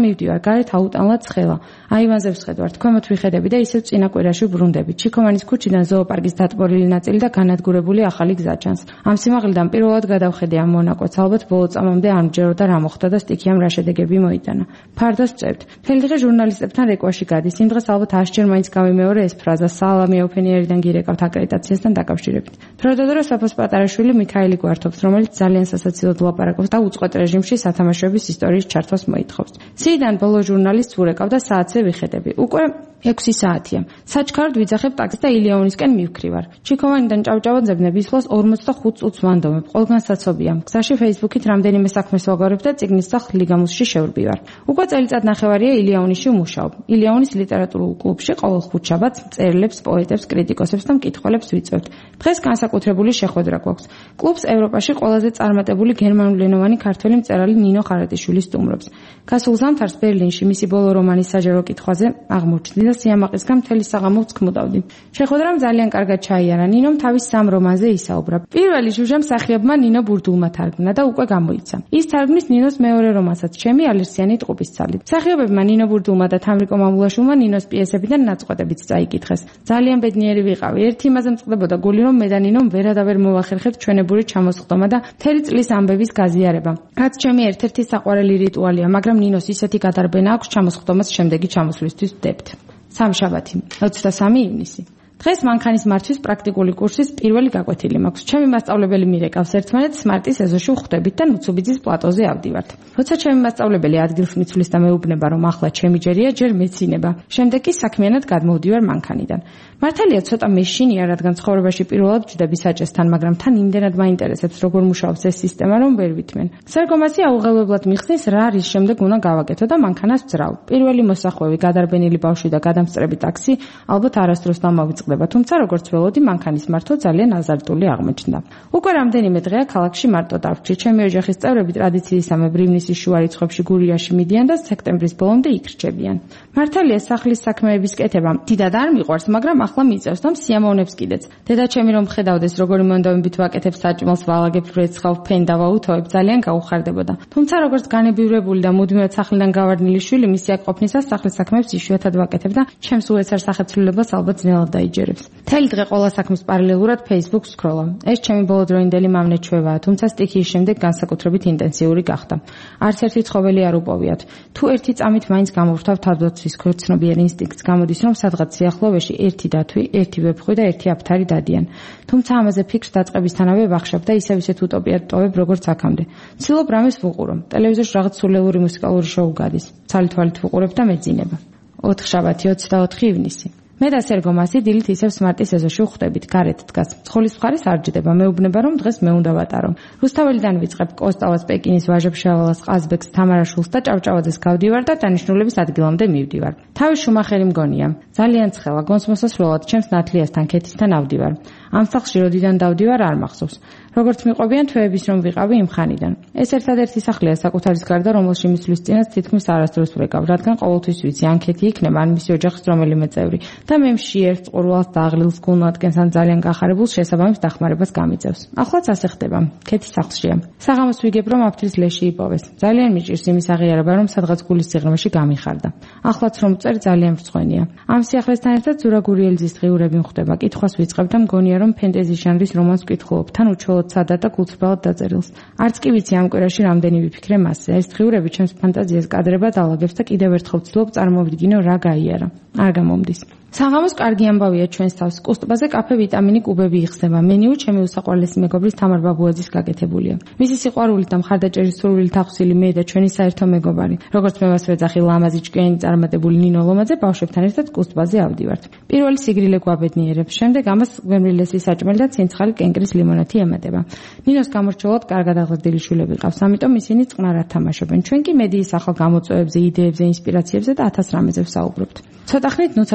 გარეთ აუტანლად ცხელა. აივანზე ვსხედვარ, თქვენმოთ ვიხედები და ისევ წინა კვირაში ბრუნდები. ჩიქოვანის ქუჩიდან ზოოპარკის დატბორილი ნაწილი და განადგურებული ახალი გზა ჩანს. ამ სიმაღლიდან პირველად გადავხედე ამ მონაკვეთს, ალბათ ბოლო წამამდე არ მჯეროდა რა მოხდა და სტიქიამ რა შედეგები მოიტანა. ფარდას წევთ. მთელი დღე ჟურნალისტებთან რეკვაში გადის. იმ დღეს ალბათ 100-ჯერ მაინც გამიმეორე ეს ფრაზა სალამი ოფენიერიდან გირეკავთ აკრედიტაციასთან დაკავშირებით. დროდადრო საფოს პატარაშვილი მიქაელი გვართობს, რომელიც ძალიან სასაცილოდ ლაპარაკობს და უწყვეტ რეჟიმში სათამაშოების ისტორიის ჩართვას მოითხოვს. სიიდან ბოლო ჟურნალისტს ურეკავ და საათზე ვიხედები. უკვე 6 საათია. საჩქაროდ ვიძახებ ტაქსს და ილიაონისკენ მივქრივარ. ჩიქოვანიდან ჭავჭავაძებნე ვისვლას 45 წუთს ვანდომებ. ყველგან საცობია. გზაში Facebook-ით რამდენიმე საქმეს ვაგორებ და წიგნის სახლ ლიგამუსში შევრბივარ. უკვე წელიწად ნახევარია ილიაონიში ვმუშაობ. ილიაონის ლიტერატურულ კლუბში ყოველ ხუთშაბათს წერილებს, პოეტებს, კრიტიკოსებს და მკითხველებს ვიწვევთ. დღეს განსაკუთრებული შეხვედრა გვაქვს. კლუბს ევროპაში ყველაზე წარმატებული გერმანულენოვანი ქართველი მწერალი ნინო ხარატიშვილი სტუმრობს. გასულ ზამთარს ბერლინში მისი ბოლო რომანის საჯარო კითხვაზე აღმოჩნდი და სიამაყისგან მთელი საღამო ვცქმუდავდი. შეხვედრამ ძალიან კარგად ჩაიარა. ნინომ თავის 3 რომანზე ისაუბრა. პირველი ჟუჟა მსახიობმა ნინო ბურდულმა თარგმნა და უკვე გამოიცა. ის თარგმნის ნინოს მეორე რომანსაც ჩემი ალერსიანი ტყუპის ცალით. მსახიობებმა ნინო ბურდულმა და თამრიკო მამულაშვილმა ნინოს პიესებიდან ნაწყვეტებიც წაიკითხეს. ძალიან ბედნიერი ვიყავი. ერთი იმაზე მწყდებოდა გული, რომ მე და ნინომ ვერადავერ მოვახერხებთ ჩვენებური ჩამოსხდომა და მთელი წლის ამბების გაზიარება. რაც ჩემი ერთ-ერთი საყვარელი რიტუალია, მაგრამ ნინოს ისეთი გადარბენა აქვს ჩამოსხდომას შემდეგი ჩამოსვლისთვის ვდებთ. სამშაბათი, 23 ივნისი. დღეს მანქანის მართვის პრაქტიკული კურსის პირველი გაკვეთილი მაქვს. ჩემი მასწავლებელი მირეკავს ერთმანეთს მარტის ეზოში ვხვდებით და ნუცუბიძის პლატოზე ავდივართ. როცა ჩემი მასწავლებელი ადგილს მიცვლის და მეუბნება, რომ ახლა ჩემი ჯერია, ჯერ მეცინება. შემდეგ კი საქმიანად გადმოვდივარ მანქანიდან. მართალია ცოტა მეშინია, რადგან ცხოვრებაში პირველად ვჯდები საჭესთან, მაგრამ თან იმდენად მაინტერესებს, როგორ მუშაობს ეს სისტემა, რომ ვერ ვითმენ. სარგომასი აუღელებლად მიხსნის, რა რის შემდეგ უნდა გავაკეთო და მანქანას ვძრავ. პირველი მოსახვევი, გადარბენილი ბავშვი და გადამსწრები ტაქსი ალბათ არასდროს დამოვიწყდება, თუმცა როგორც ველოდი მანქანის მართვა ძალიან აზარტული აღმოჩნდა. უკვე რამდენიმე დღეა ქალაქში მარტო დავრჩი. ჩემი ოჯახის წევრები ტრადიციისამებრ ივნისის შუა რიცხვებში გურიაში მიდიან და სექტემბრის ბოლომდე იქ რჩებიან. მართალია სახლის საქმეების კეთება დიდად არ მიყვარს, მაგრამ ახლა მიწევს და სიამოვნებს კიდეც. დედაჩემი რომ ხედავდეს, როგორი მონდომებით ვაკეთებ საჭმელს, ვალაგებ, ვრეცხავ, ფენ და ვაუთოებ, ძალიან გაუხარდებოდა. თუმცა როგორც განებივრებული და მუდმივად სახლიდან გავარდნილი შვილი, მისი აქ ყოფნისას სახლის საქმეებს იშვიათად ვაკეთებ და ჩემს უეცარ სახეცვლილებას ალბათ ძნელად დაიჯერებს. მთელი დღე ყველა საქმის პარალელურად Facebook-ს ვსკროლავ. ეს ჩემი ბოლოდროინდელი მამნეჩვევაა, თუმცა სტიქიის შემდეგ განსაკუთრებით ინტენსიური გახდა. არც ერთი ცხოველი არ უპოვიათ. თუ ერთი წამით მაინც გამოვრთავ თავდაცვის ქორწინებიან ინსტინქტს, გამოდის რომ სადღაც სიახლოვეში ერთი დათვი, ერთი ვეფხვი და ერთი აფთარი დადიან. თუმცა ამაზე ფიქრს დაწყებისთანავე ვახშობ და ისევ თუტოპიად ტოვებ როგორც აქამდე. ცდილობ რამეს ვუყურო. ტელევიზორში რაღაც სულელური მუსიკალური შოუ გადის. ცალით-თვალით ვუყურებ და მეძინება. 4 შაბათი, 24 ივნისი. მე და სერგომასი დილით ისევ სმარტის ეზოში ვხვდებით, გარეთ დგას. ცხოლის მხარეს არ ჯდება, მეუბნება რომ დღეს მე უნდა ვატარო. რუსთაველიდან ვიწყებ კოსტავას, პეკინის, ვაჟებ-შავალას, ყაზბეგს, თამარაშვილს და ჭავჭავაძეს გავდივარ და დანიშნულების ადგილამდე მივდივარ. თავის შუმახერი მგონია. ძალიან ცხელა, გონს მოსასვლელად ჩემს ნათლიასთან, ქეთისთან ავდივარ. ამ სახლში როდიდან დავდივარ არ მახსოვს. როგორც მიყვებიან თვეების რომ ვიყავი იმ ხანიდან. ეს ერთადერთი სახლია საკუთარის გარდა, რომელში მისვლის წინაც თითქმის არასდროს ვრეკავ, რადგან ყოველთვის ვიცი, ან ქეთი იქნება, ან მისი ოჯახის რომელიმე წევრი. და მე მშიერს, ყურვალს და აღლილს გულმოადგენს ან ძალიან გახარებულს შესაბამის დახმარებას გამიწევს. ახლაც ასე ხდება. ქეთი სახლშია. საღამოს ვიგებ რომ აფთრის ლეში იპოვეს. ძალიან მიჭირს იმის აღიარება, რომ სადღაც გულის სიღრმეში გამიხარდა. ახლაც რომ წერ ძალიან მწვენია. ამ სიახლესთან ერთად ზურა გურიელძის დღიურები მხვდება. კითხვას ვიწყებ და მგონია რომ ფენტეზი ჟანრის რომანს ვკითხულობ, თან უჩვეულოდ სადად და გულწრფელად დაწერილს. არც კი ვიცი ამ კვირაში რამდენი ვიფიქრე მასზე. ეს დღიურები ჩემს ფანტაზიას კადრებად ალაგებს და კიდევ ერთხელ ვცდილობ წარმოვიდგინო რა გაიარა. არ გამომდის. საღამოს კარგი ამბავია ჩვენს თავს. კუსტბაზე კაფე ვიტამინი კუბები იხსნება. მენიუ ჩემი უსაყვარლესი მეგობრის თამარ ბაბუაძის გაკეთებულია. მისი სიყვარულით და მხარდაჭერის სურვილით ახსილი მე და ჩვენი საერთო მეგობარი. როგორც მე მას ვეძახი ლამაზი ჭკვიანი წარმატებული ნინო ლომაძე, ბავშვებთან ერთად კუსტბაზე ავდივართ. პირველი სიგრილე გვაბედნიერებს, შემდეგ ამას გვემრილესი საჭმელი და ცინცხალი კენკრის ლიმონათი ემატება. ნინოს გამორჩეულად კარგად აღზრდილი შვილები ყავს, ამიტომ ისინი წყნარად თამაშობენ. ჩვენ კი მედიის ახალ გამოწვევებზე, იდეებზე, ინსპირაციებზე და 1000 რამეზე ვსაუბრობთ. ცოტა ხნით ნუცასან დროს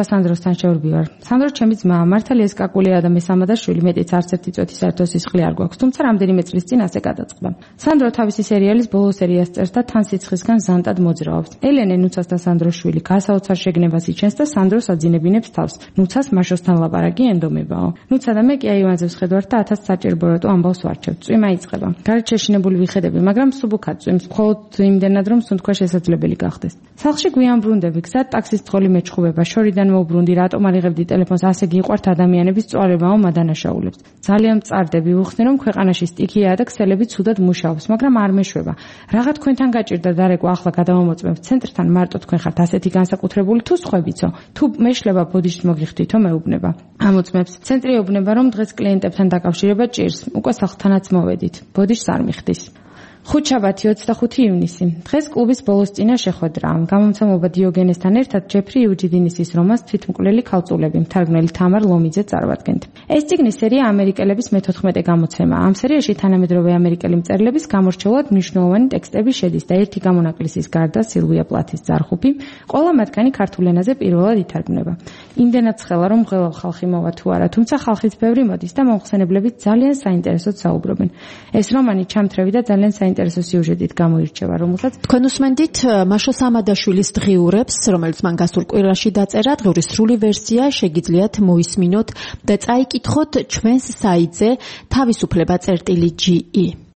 სანდროსთან შევრბივარ. სანდრო ჩემი ძმაა, მართალი ეს კაკულია და მესამა და შვილი, მეტიც არც ერთი წუთი საერთო სისხლი არ გვაქვს, თუმცა რამდენიმე წლის წინ ასე გადაწყდა. სანდრო თავისი სერიალის ბოლო სერიას წერს და თან სიცხისგან ზანტად მოძრაობს. ელენე ნუცას და სანდროს შვილი გასაოცარ შეგნებას იჩენს და სანდროს აძინებინებს თავს. ნუცას მაშოსთან ლაპარაკი ენდომებაო. ნუცა და მე კი აივანზებს ხედავთ და 1000 საჭირო ბოროტო ამბავს ვარჩევთ. წვიმა იწყება. გარეთ შეშინებული ვიხედები, მაგრამ სუბუქად წვიმს, მხოლოდ იმდენად რომ სუნთქვა შესაძლებელი გახდეს. სახლში გვიან ბრუნდები, გზად ტაქსის თხოლი მეჩხუბება, შორიდან მოვბრუნდი, რატომ არ იღებდი ტელეფონს, ასე გიყვართ ადამიანების წვალებაო მადანაშაულებს. ძალიან მწარდები, ვუხსნი რომ ქვეყანაში სტიქიაა და ქსელები ცუდად მუშაობს, მაგრამ არ მეშვება. რაღა თქვენთან გაჭირდა დარეკვა, ახლა გადავამოწმებ ცენტრთან, მარტო თქვენ ხართ ასეთი განსაკუთრებული თუ სხვებიცო. თუ მეშლება ბოდიშს მოგიხდითო მეუბნება. ამოწმებს. ცენტრი ეუბნება რომ დღეს კლიენტებთან დაკავშირება ჭირს. უკვე სახლთანაც მოვედით. ბოდიშს არ მიხდის. ხუთშაბათი 25 ივნისი. დღეს კლუბის ბოლოს წინა შეხვედრა. გამომცემლობა დიოგენესთან ერთად ჯეფრი იუჯიდინისის რომანს თვითმკვლელი ქალწულები, მთარგმნელი თამარ ლომიძე წარვადგენთ. ეს წიგნის სერია ამერიკელების მე-14 გამოცემა. ამ სერიაში თანამედროვე ამერიკელი მწერლების გამორჩეულად მნიშვნელოვანი ტექსტები შედის და ერთი გამონაკლისის გარდა სილვია პლათის ძარხუფი, ყველა მათგანი ქართულ ენაზე პირველად ითარგმნება. იმდენად ცხელა რომ ღელავ ხალხი მოვა თუ არა, თუმცა ხალხიც ბევრი მოდის და მომხსენებლებით ძალიან საინტერესოდ საუბრობენ. ეს რომანი ჩამთრევი და ძალიან საინტერესო სიუჟეტით გამოირჩევა, რომელსაც თქვენ უსმენდით მაშო სამადაშვილის დღიურებს, რომელიც მან გასულ კვირაში დაწერა. დღეურის სრული ვერსია შეგიძლიათ მოისმინოთ და წაიკითხოთ ჩვენს საიტზე თავისუფლება.ge